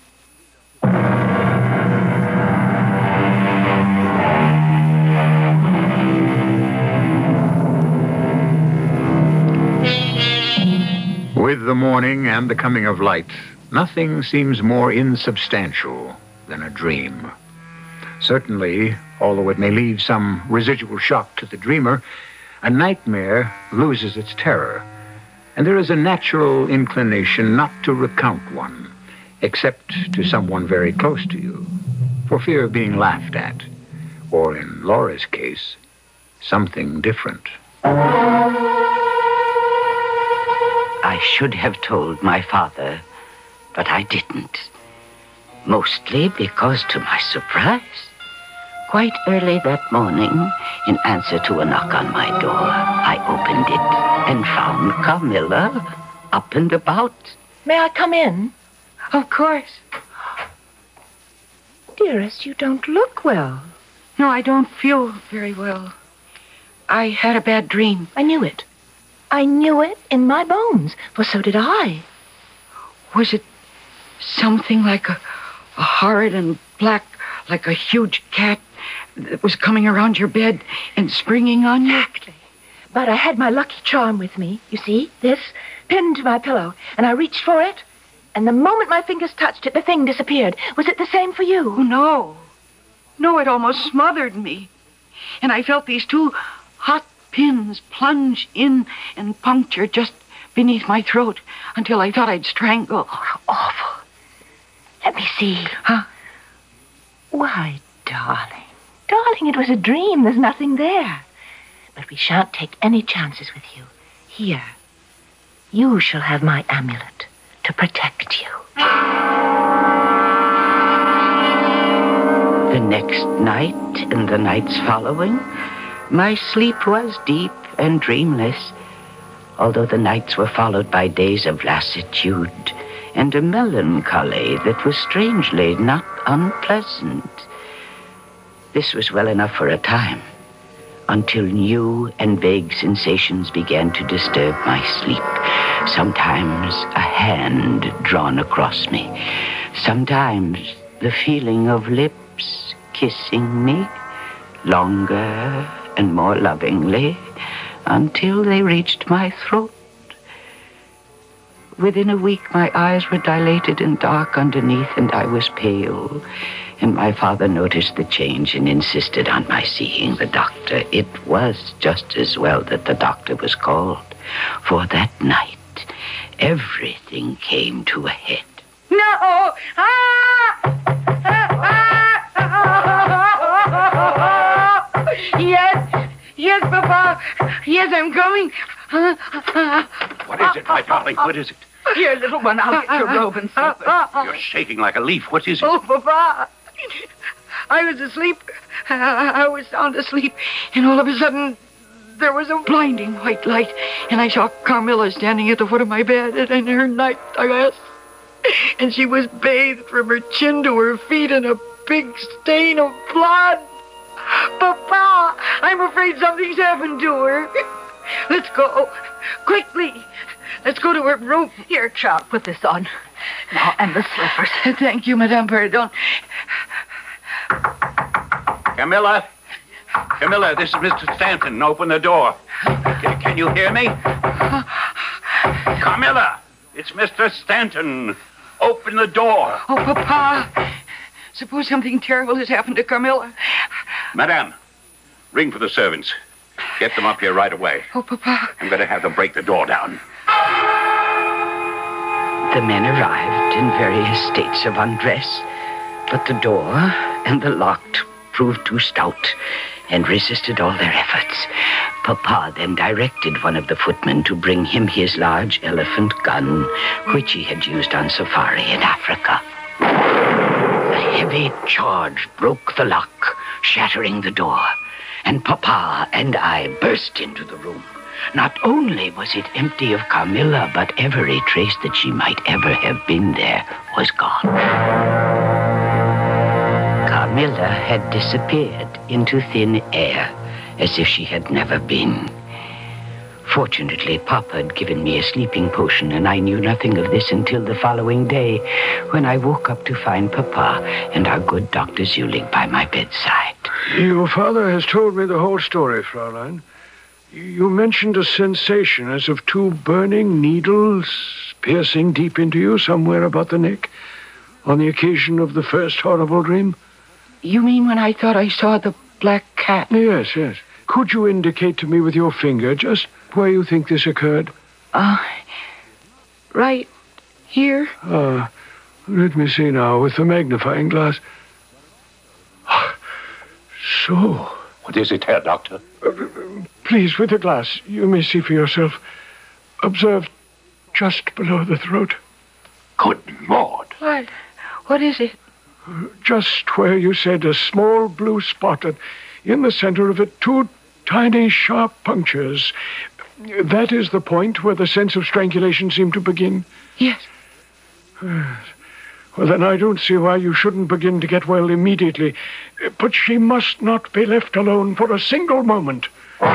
With the morning and the coming of light, nothing seems more insubstantial than a dream. Certainly, although it may leave some residual shock to the dreamer, a nightmare loses its terror, and there is a natural inclination not to recount one, except to someone very close to you, for fear of being laughed at, or in Laura's case, something different. I should have told my father, but I didn't. Mostly because, to my surprise, quite early that morning, in answer to a knock on my door, I opened it and found Carmilla up and about. May I come in? Of course. Dearest, you don't look well. No, I don't feel very well. I had a bad dream. I knew it. I knew it in my bones, for so did I. Was it something like a, a horrid and black, like a huge cat that was coming around your bed and springing on you? Exactly. But I had my lucky charm with me, you see, this, pinned to my pillow, and I reached for it, and the moment my fingers touched it, the thing disappeared. Was it the same for you? Oh, no. No, it almost smothered me. And I felt these two hot pins plunge in and puncture just beneath my throat until I thought I'd strangle. Oh, how awful. Let me see. Huh? Why, darling. Darling, it was a dream. There's nothing there. But we shan't take any chances with you. Here, you shall have my amulet to protect you. The next night and the nights following, my sleep was deep and dreamless, although the nights were followed by days of lassitude and a melancholy that was strangely not unpleasant. This was well enough for a time, until new and vague sensations began to disturb my sleep. Sometimes a hand drawn across me, sometimes the feeling of lips kissing me, longer and more lovingly, until they reached my throat. Within a week, my eyes were dilated and dark underneath, and I was pale. And my father noticed the change and insisted on my seeing the doctor. It was just as well that the doctor was called, for that night, everything came to a head. No! Ah! Ah! Ah! Yes, yes, Papa. Yes, I'm coming. What is it, my darling? What is it? Here, little one, I'll get your robe and slippers. You're shaking like a leaf. What is it? Oh, Papa. I was asleep. I was sound asleep. And all of a sudden, there was a blinding white light. And I saw Carmilla standing at the foot of my bed in her nightdress. And she was bathed from her chin to her feet in a big stain of blood. Papa, I'm afraid something's happened to her. Let's go. Quickly. Let's go to her room. Here, child, put this on. Now, and the slippers. Thank you, Madame Pardon. Camilla? Camilla, this is Mister Stanton. Open the door. Can, can you hear me? Camilla, it's Mister Stanton. Open the door. Oh, Papa. Suppose something terrible has happened to Carmilla. Madame, ring for the servants. Get them up here right away. Oh, Papa. I'm going to have them break the door down. The men arrived in various states of undress, but the door and the lock proved too stout and resisted all their efforts. Papa then directed one of the footmen to bring him his large elephant gun, which he had used on safari in Africa. A heavy charge broke the lock, shattering the door, and Papa and I burst into the room. Not only was it empty of Carmilla, but every trace that she might ever have been there was gone. Carmilla had disappeared into thin air, as if she had never been. Fortunately, Papa had given me a sleeping potion, and I knew nothing of this until the following day, when I woke up to find Papa and our good Doctor Zulig by my bedside. Your father has told me the whole story, Fraulein. You mentioned a sensation as of two burning needles piercing deep into you somewhere about the neck on the occasion of the first horrible dream. You mean when I thought I saw the black cat? Yes, yes. Could you indicate to me with your finger just where you think this occurred? Uh, right here. Uh, let me see now with the magnifying glass. So. What is it, Herr Doctor? Uh, please, with the glass, you may see for yourself. Observe just below the throat. Good Lord. What? What is it? Just where you said a small blue spot, and in the center of it, two tiny sharp punctures. That is the point where the sense of strangulation seemed to begin. Yes. Well, then I don't see why you shouldn't begin to get well immediately. But she must not be left alone for a single moment.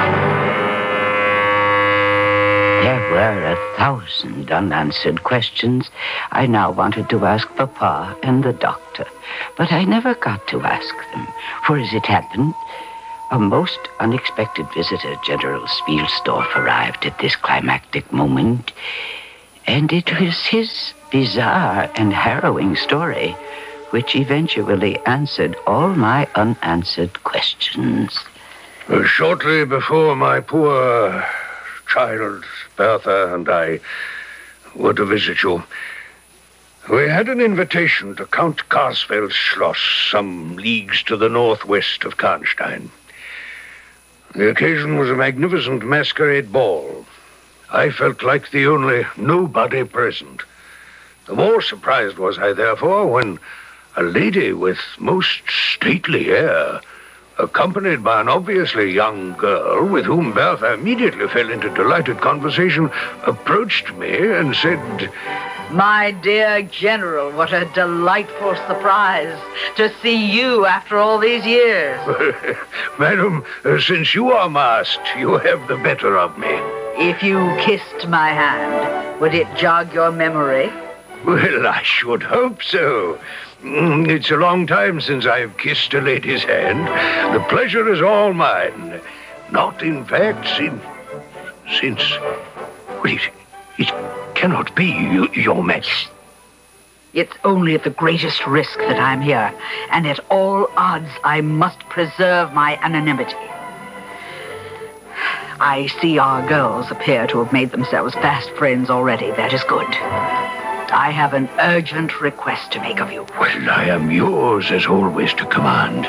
There were a thousand unanswered questions I now wanted to ask Papa and the doctor, but I never got to ask them, for as it happened, a most unexpected visitor, General Spielsdorf, arrived at this climactic moment, and it was his bizarre and harrowing story which eventually answered all my unanswered questions. Uh, shortly before my poor child, Bertha, and I were to visit you, we had an invitation to Count Karsfeld's Schloss, some leagues to the northwest of Karnstein. The occasion was a magnificent masquerade ball. I felt like the only nobody present. The more surprised was I, therefore, when a lady with most stately air, accompanied by an obviously young girl with whom Bertha immediately fell into delighted conversation, approached me and said, My dear General, what a delightful surprise to see you after all these years. Madam, uh, since you are masked, you have the better of me. If you kissed my hand, would it jog your memory? Well, I should hope so. Mm, It's a long time since I've kissed a lady's hand. The pleasure is all mine. Not, in fact, since... Since... Wait, it cannot be, you, your match. It's only at the greatest risk that I'm here, and at all odds I must preserve my anonymity. I see our girls appear to have made themselves fast friends already. That is good. I have an urgent request to make of you. Well, I am yours, as always, to command.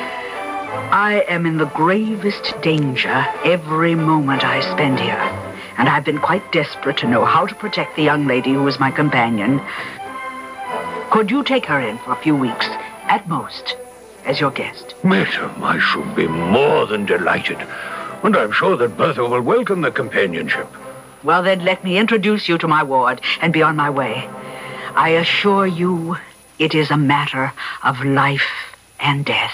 I am in the gravest danger every moment I spend here. and I've been quite desperate to know how to protect the young lady who was my companion. Could you take her in for a few weeks, at most, as your guest? Madam, I should be more than delighted. And I'm sure that Bertha will welcome the companionship. Well, then, let me introduce you to my ward and be on my way. I assure you, it is a matter of life and death.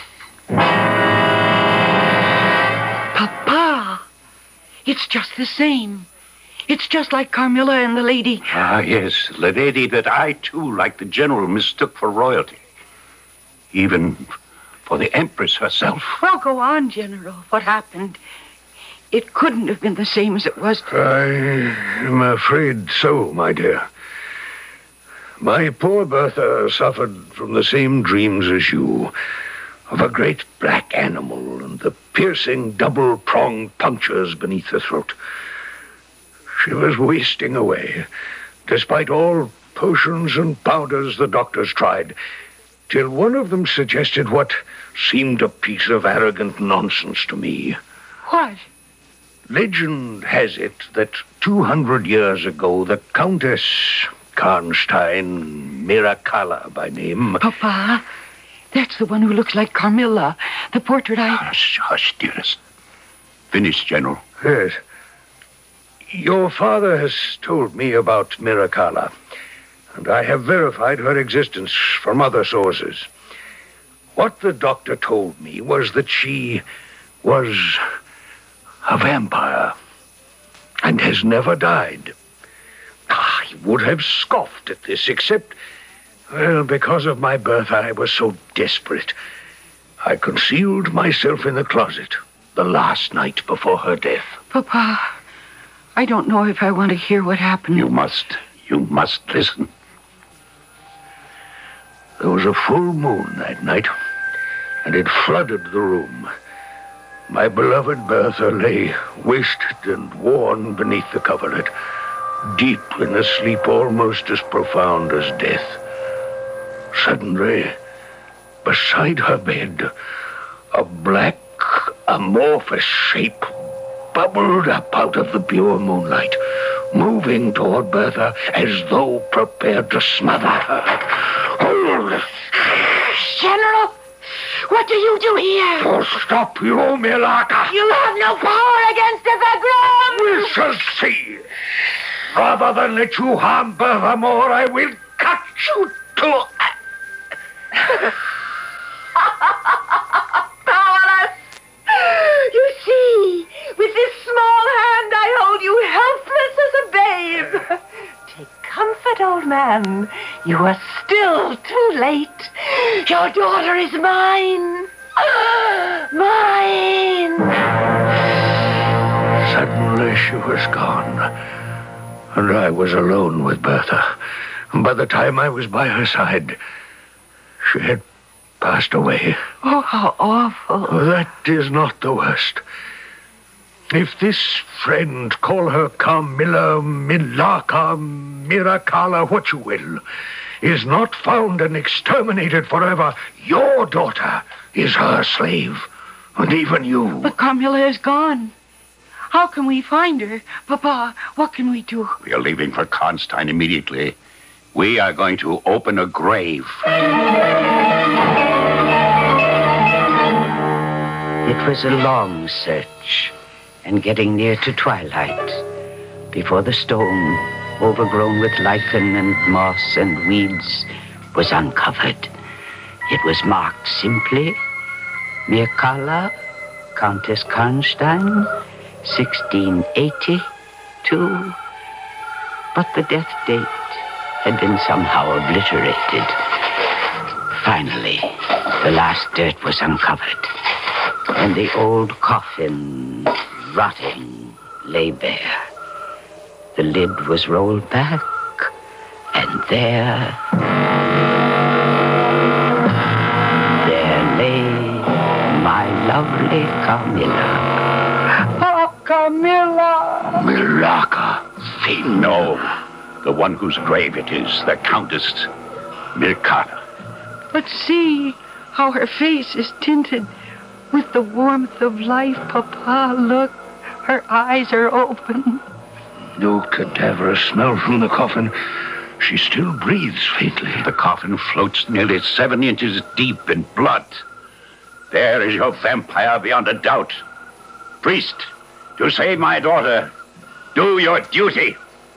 Papa, it's just the same. It's just like Carmilla and the lady. Ah, yes, the lady that I, too, like the general, mistook for royalty. Even for the Empress herself. Well, go on, General. What happened? It couldn't have been the same as it was. I am afraid so, my dear. My poor Bertha suffered from the same dreams as you, of a great black animal and the piercing double-pronged punctures beneath the throat. She was wasting away, despite all potions and powders the doctors tried, till one of them suggested what seemed a piece of arrogant nonsense to me. What? Legend has it that two hundred years ago, the Countess Karnstein, Miracalla by name... Papa, that's the one who looks like Carmilla, the portrait I... Hush, hush, dearest. Finish, General. Yes. Your father has told me about Miracalla, and I have verified her existence from other sources. What the doctor told me was that she was a vampire and has never died. I would have scoffed at this, except, well, because of my birth, I was so desperate. I concealed myself in the closet the last night before her death. Papa, I don't know if I want to hear what happened. You must. You must listen. There was a full moon that night, and it flooded the room. My beloved Bertha lay wasted and worn beneath the coverlet, deep in a sleep almost as profound as death. Suddenly, beside her bed, a black, amorphous shape bubbled up out of the pure moonlight, moving toward Bertha as though prepared to smother her. General, what do you do here? To stop you, Milaka. You have no power against us, Agron. We shall see. Rather than let you harm Bertha more, I will cut you to... Powerless! You see, with this small hand I hold you helpless as a babe. Take comfort, old man. You are still too late. Your daughter is mine. Mine. Suddenly she was gone, and I was alone with Bertha. By the time I was by her side, she had passed away. Oh, how awful. That is not the worst. If this friend, call her Carmilla, Milaka, Miracalla, what you will, is not found and exterminated forever, your daughter is her slave, and even you. But Carmilla is gone. How can we find her? Papa, what can we do? We are leaving for Karnstein immediately. We are going to open a grave. It was a long search, and getting near to twilight, before the stone, overgrown with lichen and moss and weeds, was uncovered. It was marked simply, Miracalla, Countess Karnstein, sixteen eighty-two. But the death date had been somehow obliterated. Finally, the last dirt was uncovered, and the old coffin, rotting, lay bare. The lid was rolled back, and there, there lay my lovely Carmilla. Oh, Carmilla! Milaka. No, the one whose grave it is, the Countess Miracalla. But see how her face is tinted with the warmth of life, Papa. Look, her eyes are open. No cadaverous smell from the coffin. She still breathes faintly. The coffin floats nearly seven inches deep in blood. There is your vampire beyond a doubt. Priest, to save my daughter, do your duty.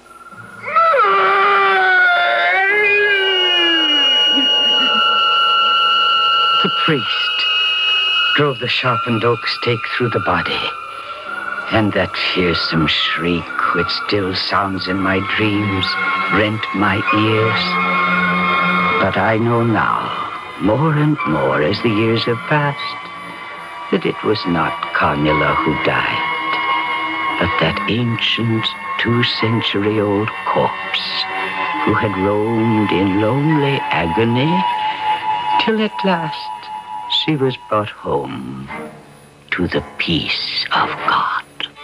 The priest drove the sharpened oak stake through the body, and that fearsome shriek which still sounds in my dreams rent my ears. But I know now, more and more as the years have passed, that it was not Carmilla who died, but that ancient two-century-old corpse who had roamed in lonely agony till at last she was brought home to the peace of God.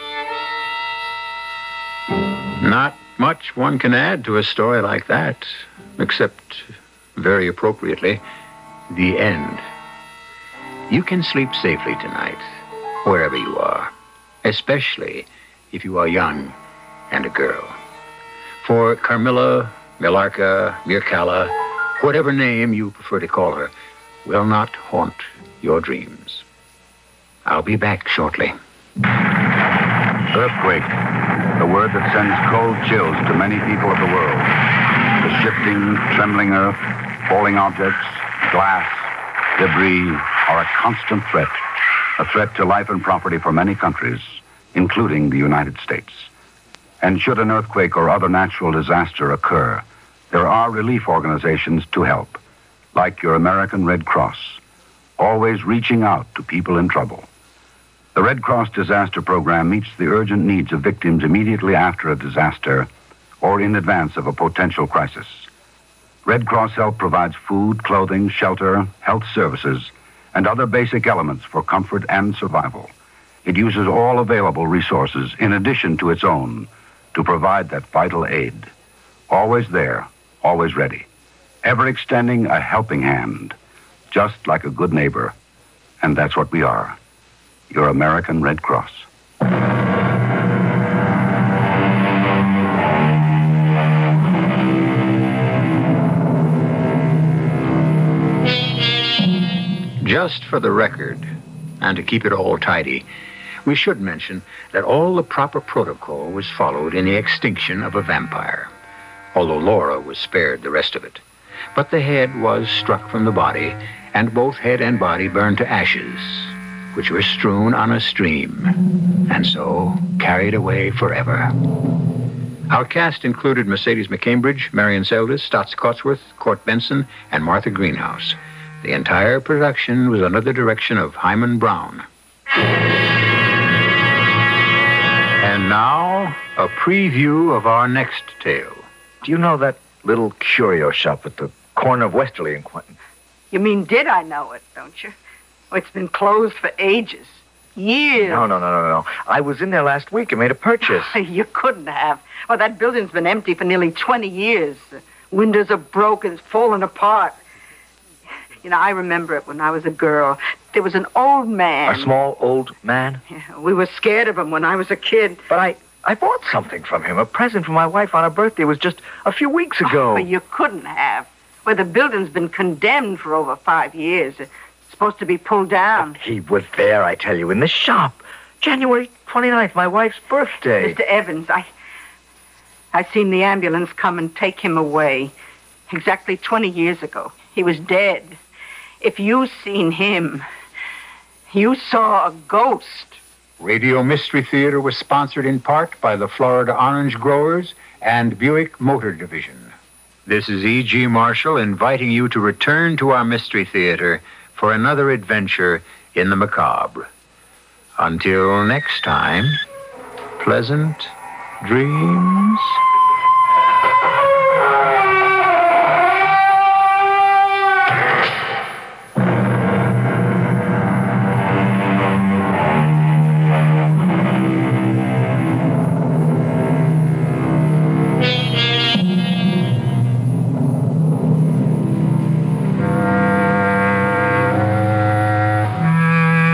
Not much one can add to a story like that, except, very appropriately, the end. You can sleep safely tonight, wherever you are, especially if you are young and a girl. For Carmilla, Millarca, Mircalla, whatever name you prefer to call her, will not haunt your dreams. I'll be back shortly. Earthquake, the word that sends cold chills to many people of the world. The shifting, trembling earth, falling objects, glass, debris are a constant threat, a threat to life and property for many countries, including the United States. And should an earthquake or other natural disaster occur, there are relief organizations to help, like your American Red Cross, always reaching out to people in trouble. The Red Cross Disaster Program meets the urgent needs of victims immediately after a disaster or in advance of a potential crisis. Red Cross Help provides food, clothing, shelter, health services, and other basic elements for comfort and survival. It uses all available resources in addition to its own to provide that vital aid. Always there, always ready, ever extending a helping hand, just like a good neighbor. And that's what we are, your American Red Cross. Just for the record, and to keep it all tidy, we should mention that all the proper protocol was followed in the extinction of a vampire, although Laura was spared the rest of it. But the head was struck from the body, and both head and body burned to ashes, which were strewn on a stream, and so carried away forever. Our cast included Mercedes McCambridge, Marion Seldes, Stotts Cotsworth, Court Benson, and Martha Greenhouse. The entire production was under the direction of Hyman Brown. And now, a preview of our next tale. Do you know that little curio shop at the corner of Westerly and Quentin? You mean, did I know it, don't you? Oh, it's been closed for ages. Years. No, no, no, no, no. I was in there last week and made a purchase. You couldn't have. Well, that building's been empty for nearly twenty years. The windows are broken, it's fallen apart. You know, I remember it when I was a girl. There was an old man. A small old man? Yeah, we were scared of him when I was a kid. But I, I bought something from him, a present for my wife on her birthday. It was just a few weeks ago. Oh, but you couldn't have. Well, the building's been condemned for over five years. It's supposed to be pulled down. But he was there, I tell you, in the shop. January twenty-ninth, my wife's birthday. Mister Evans, I... I seen the ambulance come and take him away. Exactly twenty years ago. He was dead. If you seen him, you saw a ghost. Radio Mystery Theater was sponsored in part by the Florida Orange Growers and Buick Motor Division. This is E G. Marshall inviting you to return to our Mystery Theater for another adventure in the macabre. Until next time, pleasant dreams.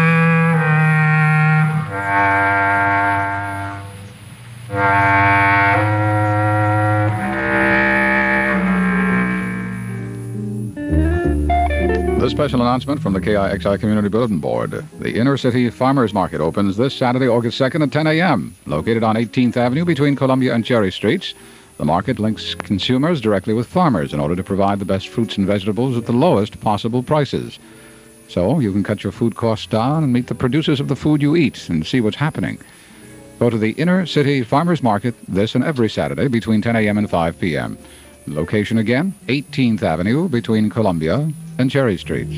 Ah. special announcement from the K I X I Community Bulletin Board. The Inner City Farmers Market opens this Saturday, August second at ten a.m. Located on eighteenth Avenue between Columbia and Cherry Streets, the market links consumers directly with farmers in order to provide the best fruits and vegetables at the lowest possible prices. So you can cut your food costs down and meet the producers of the food you eat and see what's happening. Go to the Inner City Farmers Market this and every Saturday between ten a.m. and five p.m. Location again, eighteenth Avenue between Columbia and Cherry Streets.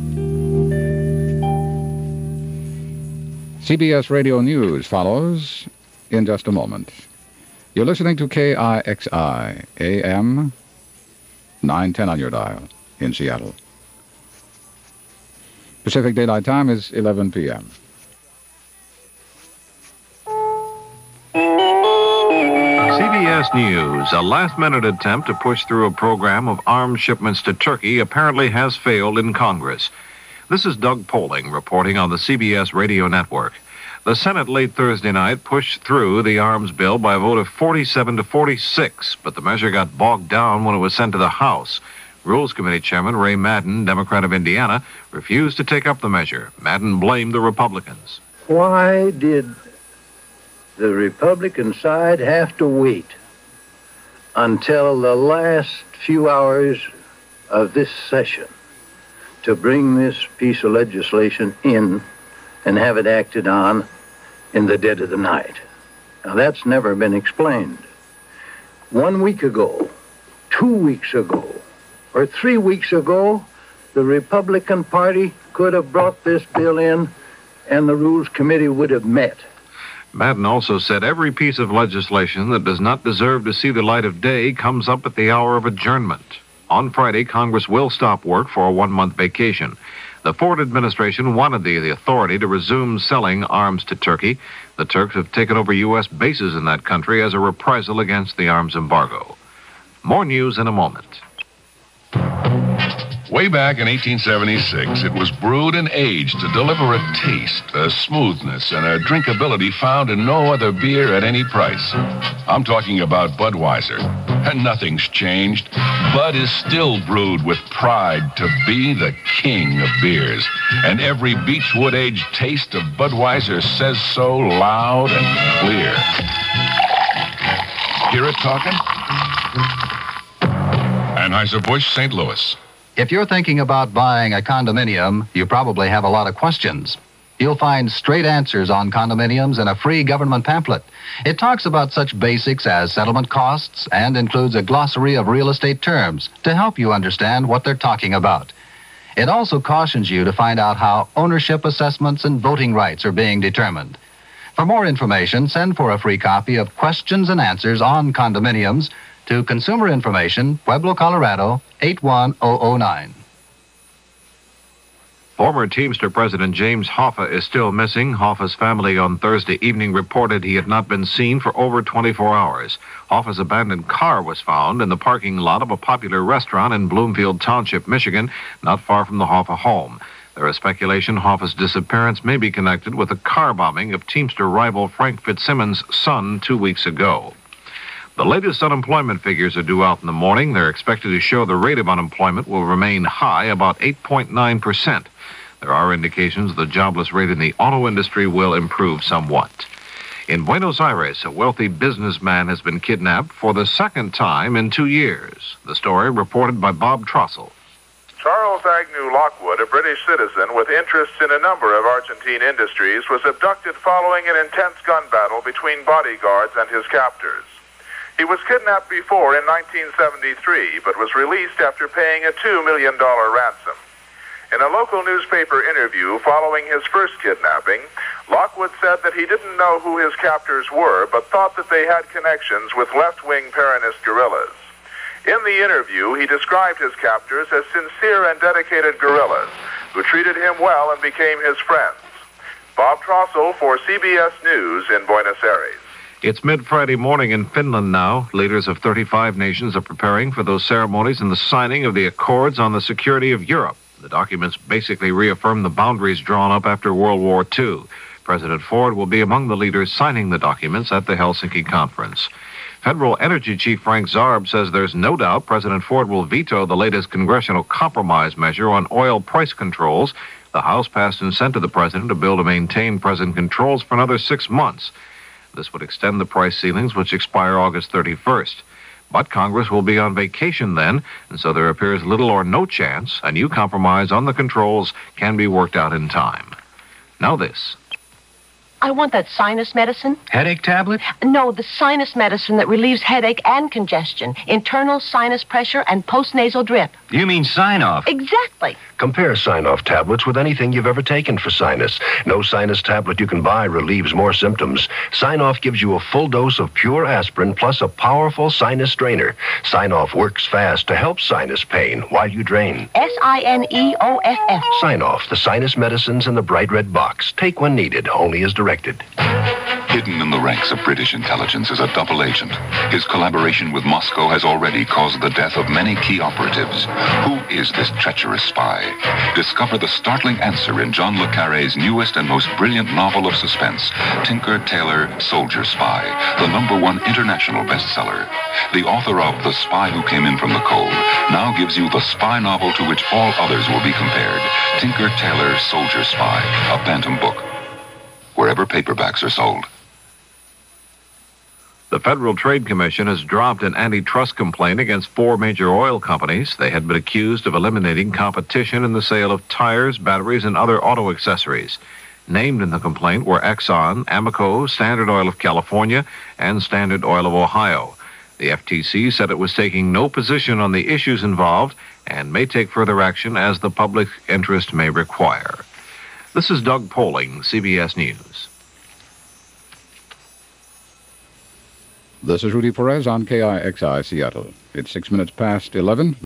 C B S Radio News follows in just a moment. You're listening to K I X I, A M nine ten on your dial in Seattle. Pacific Daylight Time is eleven p.m. C B S News, a last-minute attempt to push through a program of arms shipments to Turkey apparently has failed in Congress. This is Doug Poling reporting on the C B S Radio Network. The Senate late Thursday night pushed through the arms bill by a vote of forty-seven to forty-six, but the measure got bogged down when it was sent to the House. Rules Committee Chairman Ray Madden, Democrat of Indiana, refused to take up the measure. Madden blamed the Republicans. Why did the Republican side have to wait until the last few hours of this session to bring this piece of legislation in and have it acted on in the dead of the night? Now, that's never been explained. One week ago, two weeks ago, or three weeks ago, the Republican Party could have brought this bill in and the Rules Committee would have met. Madden also said every piece of legislation that does not deserve to see the light of day comes up at the hour of adjournment. On Friday, Congress will stop work for a one-month vacation. The Ford administration wanted the, the authority to resume selling arms to Turkey. The Turks have taken over U S bases in that country as a reprisal against the arms embargo. More news in a moment. Way back in eighteen seventy-six, it was brewed and aged to deliver a taste, a smoothness, and a drinkability found in no other beer at any price. I'm talking about Budweiser. And nothing's changed. Bud is still brewed with pride to be the king of beers. And every Beechwood-aged taste of Budweiser says so loud and clear. Hear it talking? Anheuser-Busch, Saint Louis. If you're thinking about buying a condominium, you probably have a lot of questions. You'll find straight answers on condominiums in a free government pamphlet. It talks about such basics as settlement costs and includes a glossary of real estate terms to help you understand what they're talking about. It also cautions you to find out how ownership assessments and voting rights are being determined. For more information, send for a free copy of Questions and Answers on Condominiums to Consumer Information, Pueblo, Colorado, eight one zero zero nine. Former Teamster President James Hoffa is still missing. Hoffa's family on Thursday evening reported he had not been seen for over twenty-four hours. Hoffa's abandoned car was found in the parking lot of a popular restaurant in Bloomfield Township, Michigan, not far from the Hoffa home. There is speculation Hoffa's disappearance may be connected with a car bombing of Teamster rival Frank Fitzsimmons' son two weeks ago. The latest unemployment figures are due out in the morning. They're expected to show the rate of unemployment will remain high, about eight point nine percent. There are indications the jobless rate in the auto industry will improve somewhat. In Buenos Aires, a wealthy businessman has been kidnapped for the second time in two years. The story reported by Bob Trossel. Charles Agnew Lockwood, a British citizen with interests in a number of Argentine industries, was abducted following an intense gun battle between bodyguards and his captors. He was kidnapped before in nineteen seventy-three, but was released after paying a two million dollars ransom. In a local newspaper interview following his first kidnapping, Lockwood said that he didn't know who his captors were, but thought that they had connections with left-wing Peronist guerrillas. In the interview, he described his captors as sincere and dedicated guerrillas who treated him well and became his friends. Bob Trossel for C B S News in Buenos Aires. It's mid-Friday morning in Finland now. Leaders of thirty-five nations are preparing for those ceremonies and the signing of the Accords on the Security of Europe. The documents basically reaffirm the boundaries drawn up after World War Two. President Ford will be among the leaders signing the documents at the Helsinki conference. Federal Energy Chief Frank Zarb says there's no doubt President Ford will veto the latest congressional compromise measure on oil price controls. The House passed and sent to the president a bill to maintain present controls for another six months. This would extend the price ceilings, which expire August thirty-first. But Congress will be on vacation then, and so there appears little or no chance a new compromise on the controls can be worked out in time. Now this. I want that sinus medicine. Headache tablet? No, the sinus medicine that relieves headache and congestion, internal sinus pressure, and postnasal drip. You mean Sign-Off? Exactly. Compare Sign-Off tablets with anything you've ever taken for sinus. No sinus tablet you can buy relieves more symptoms. Sign-Off gives you a full dose of pure aspirin plus a powerful sinus drainer. Sign-Off works fast to help sinus pain while you drain. S I N E O F F. Sign-Off, the sinus medicines in the bright red box. Take when needed, only as directed. Hidden in the ranks of British intelligence is a double agent. His collaboration with Moscow has already caused the death of many key operatives. Who is this treacherous spy? Discover the startling answer in John le Carré's newest and most brilliant novel of suspense, Tinker Tailor Soldier Spy, the number one international bestseller. The author of The Spy Who Came In From the Cold now gives you the spy novel to which all others will be compared, Tinker Tailor Soldier Spy, a Bantam book. Wherever paperbacks are sold. The Federal Trade Commission has dropped an antitrust complaint against four major oil companies. They had been accused of eliminating competition in the sale of tires, batteries, and other auto accessories. Named in the complaint were Exxon, Amoco, Standard Oil of California, and Standard Oil of Ohio. The F T C said it was taking no position on the issues involved and may take further action as the public interest may require. This is Doug Poling, C B S News. This is Rudy Perez on K I X I Seattle. It's six minutes past eleven.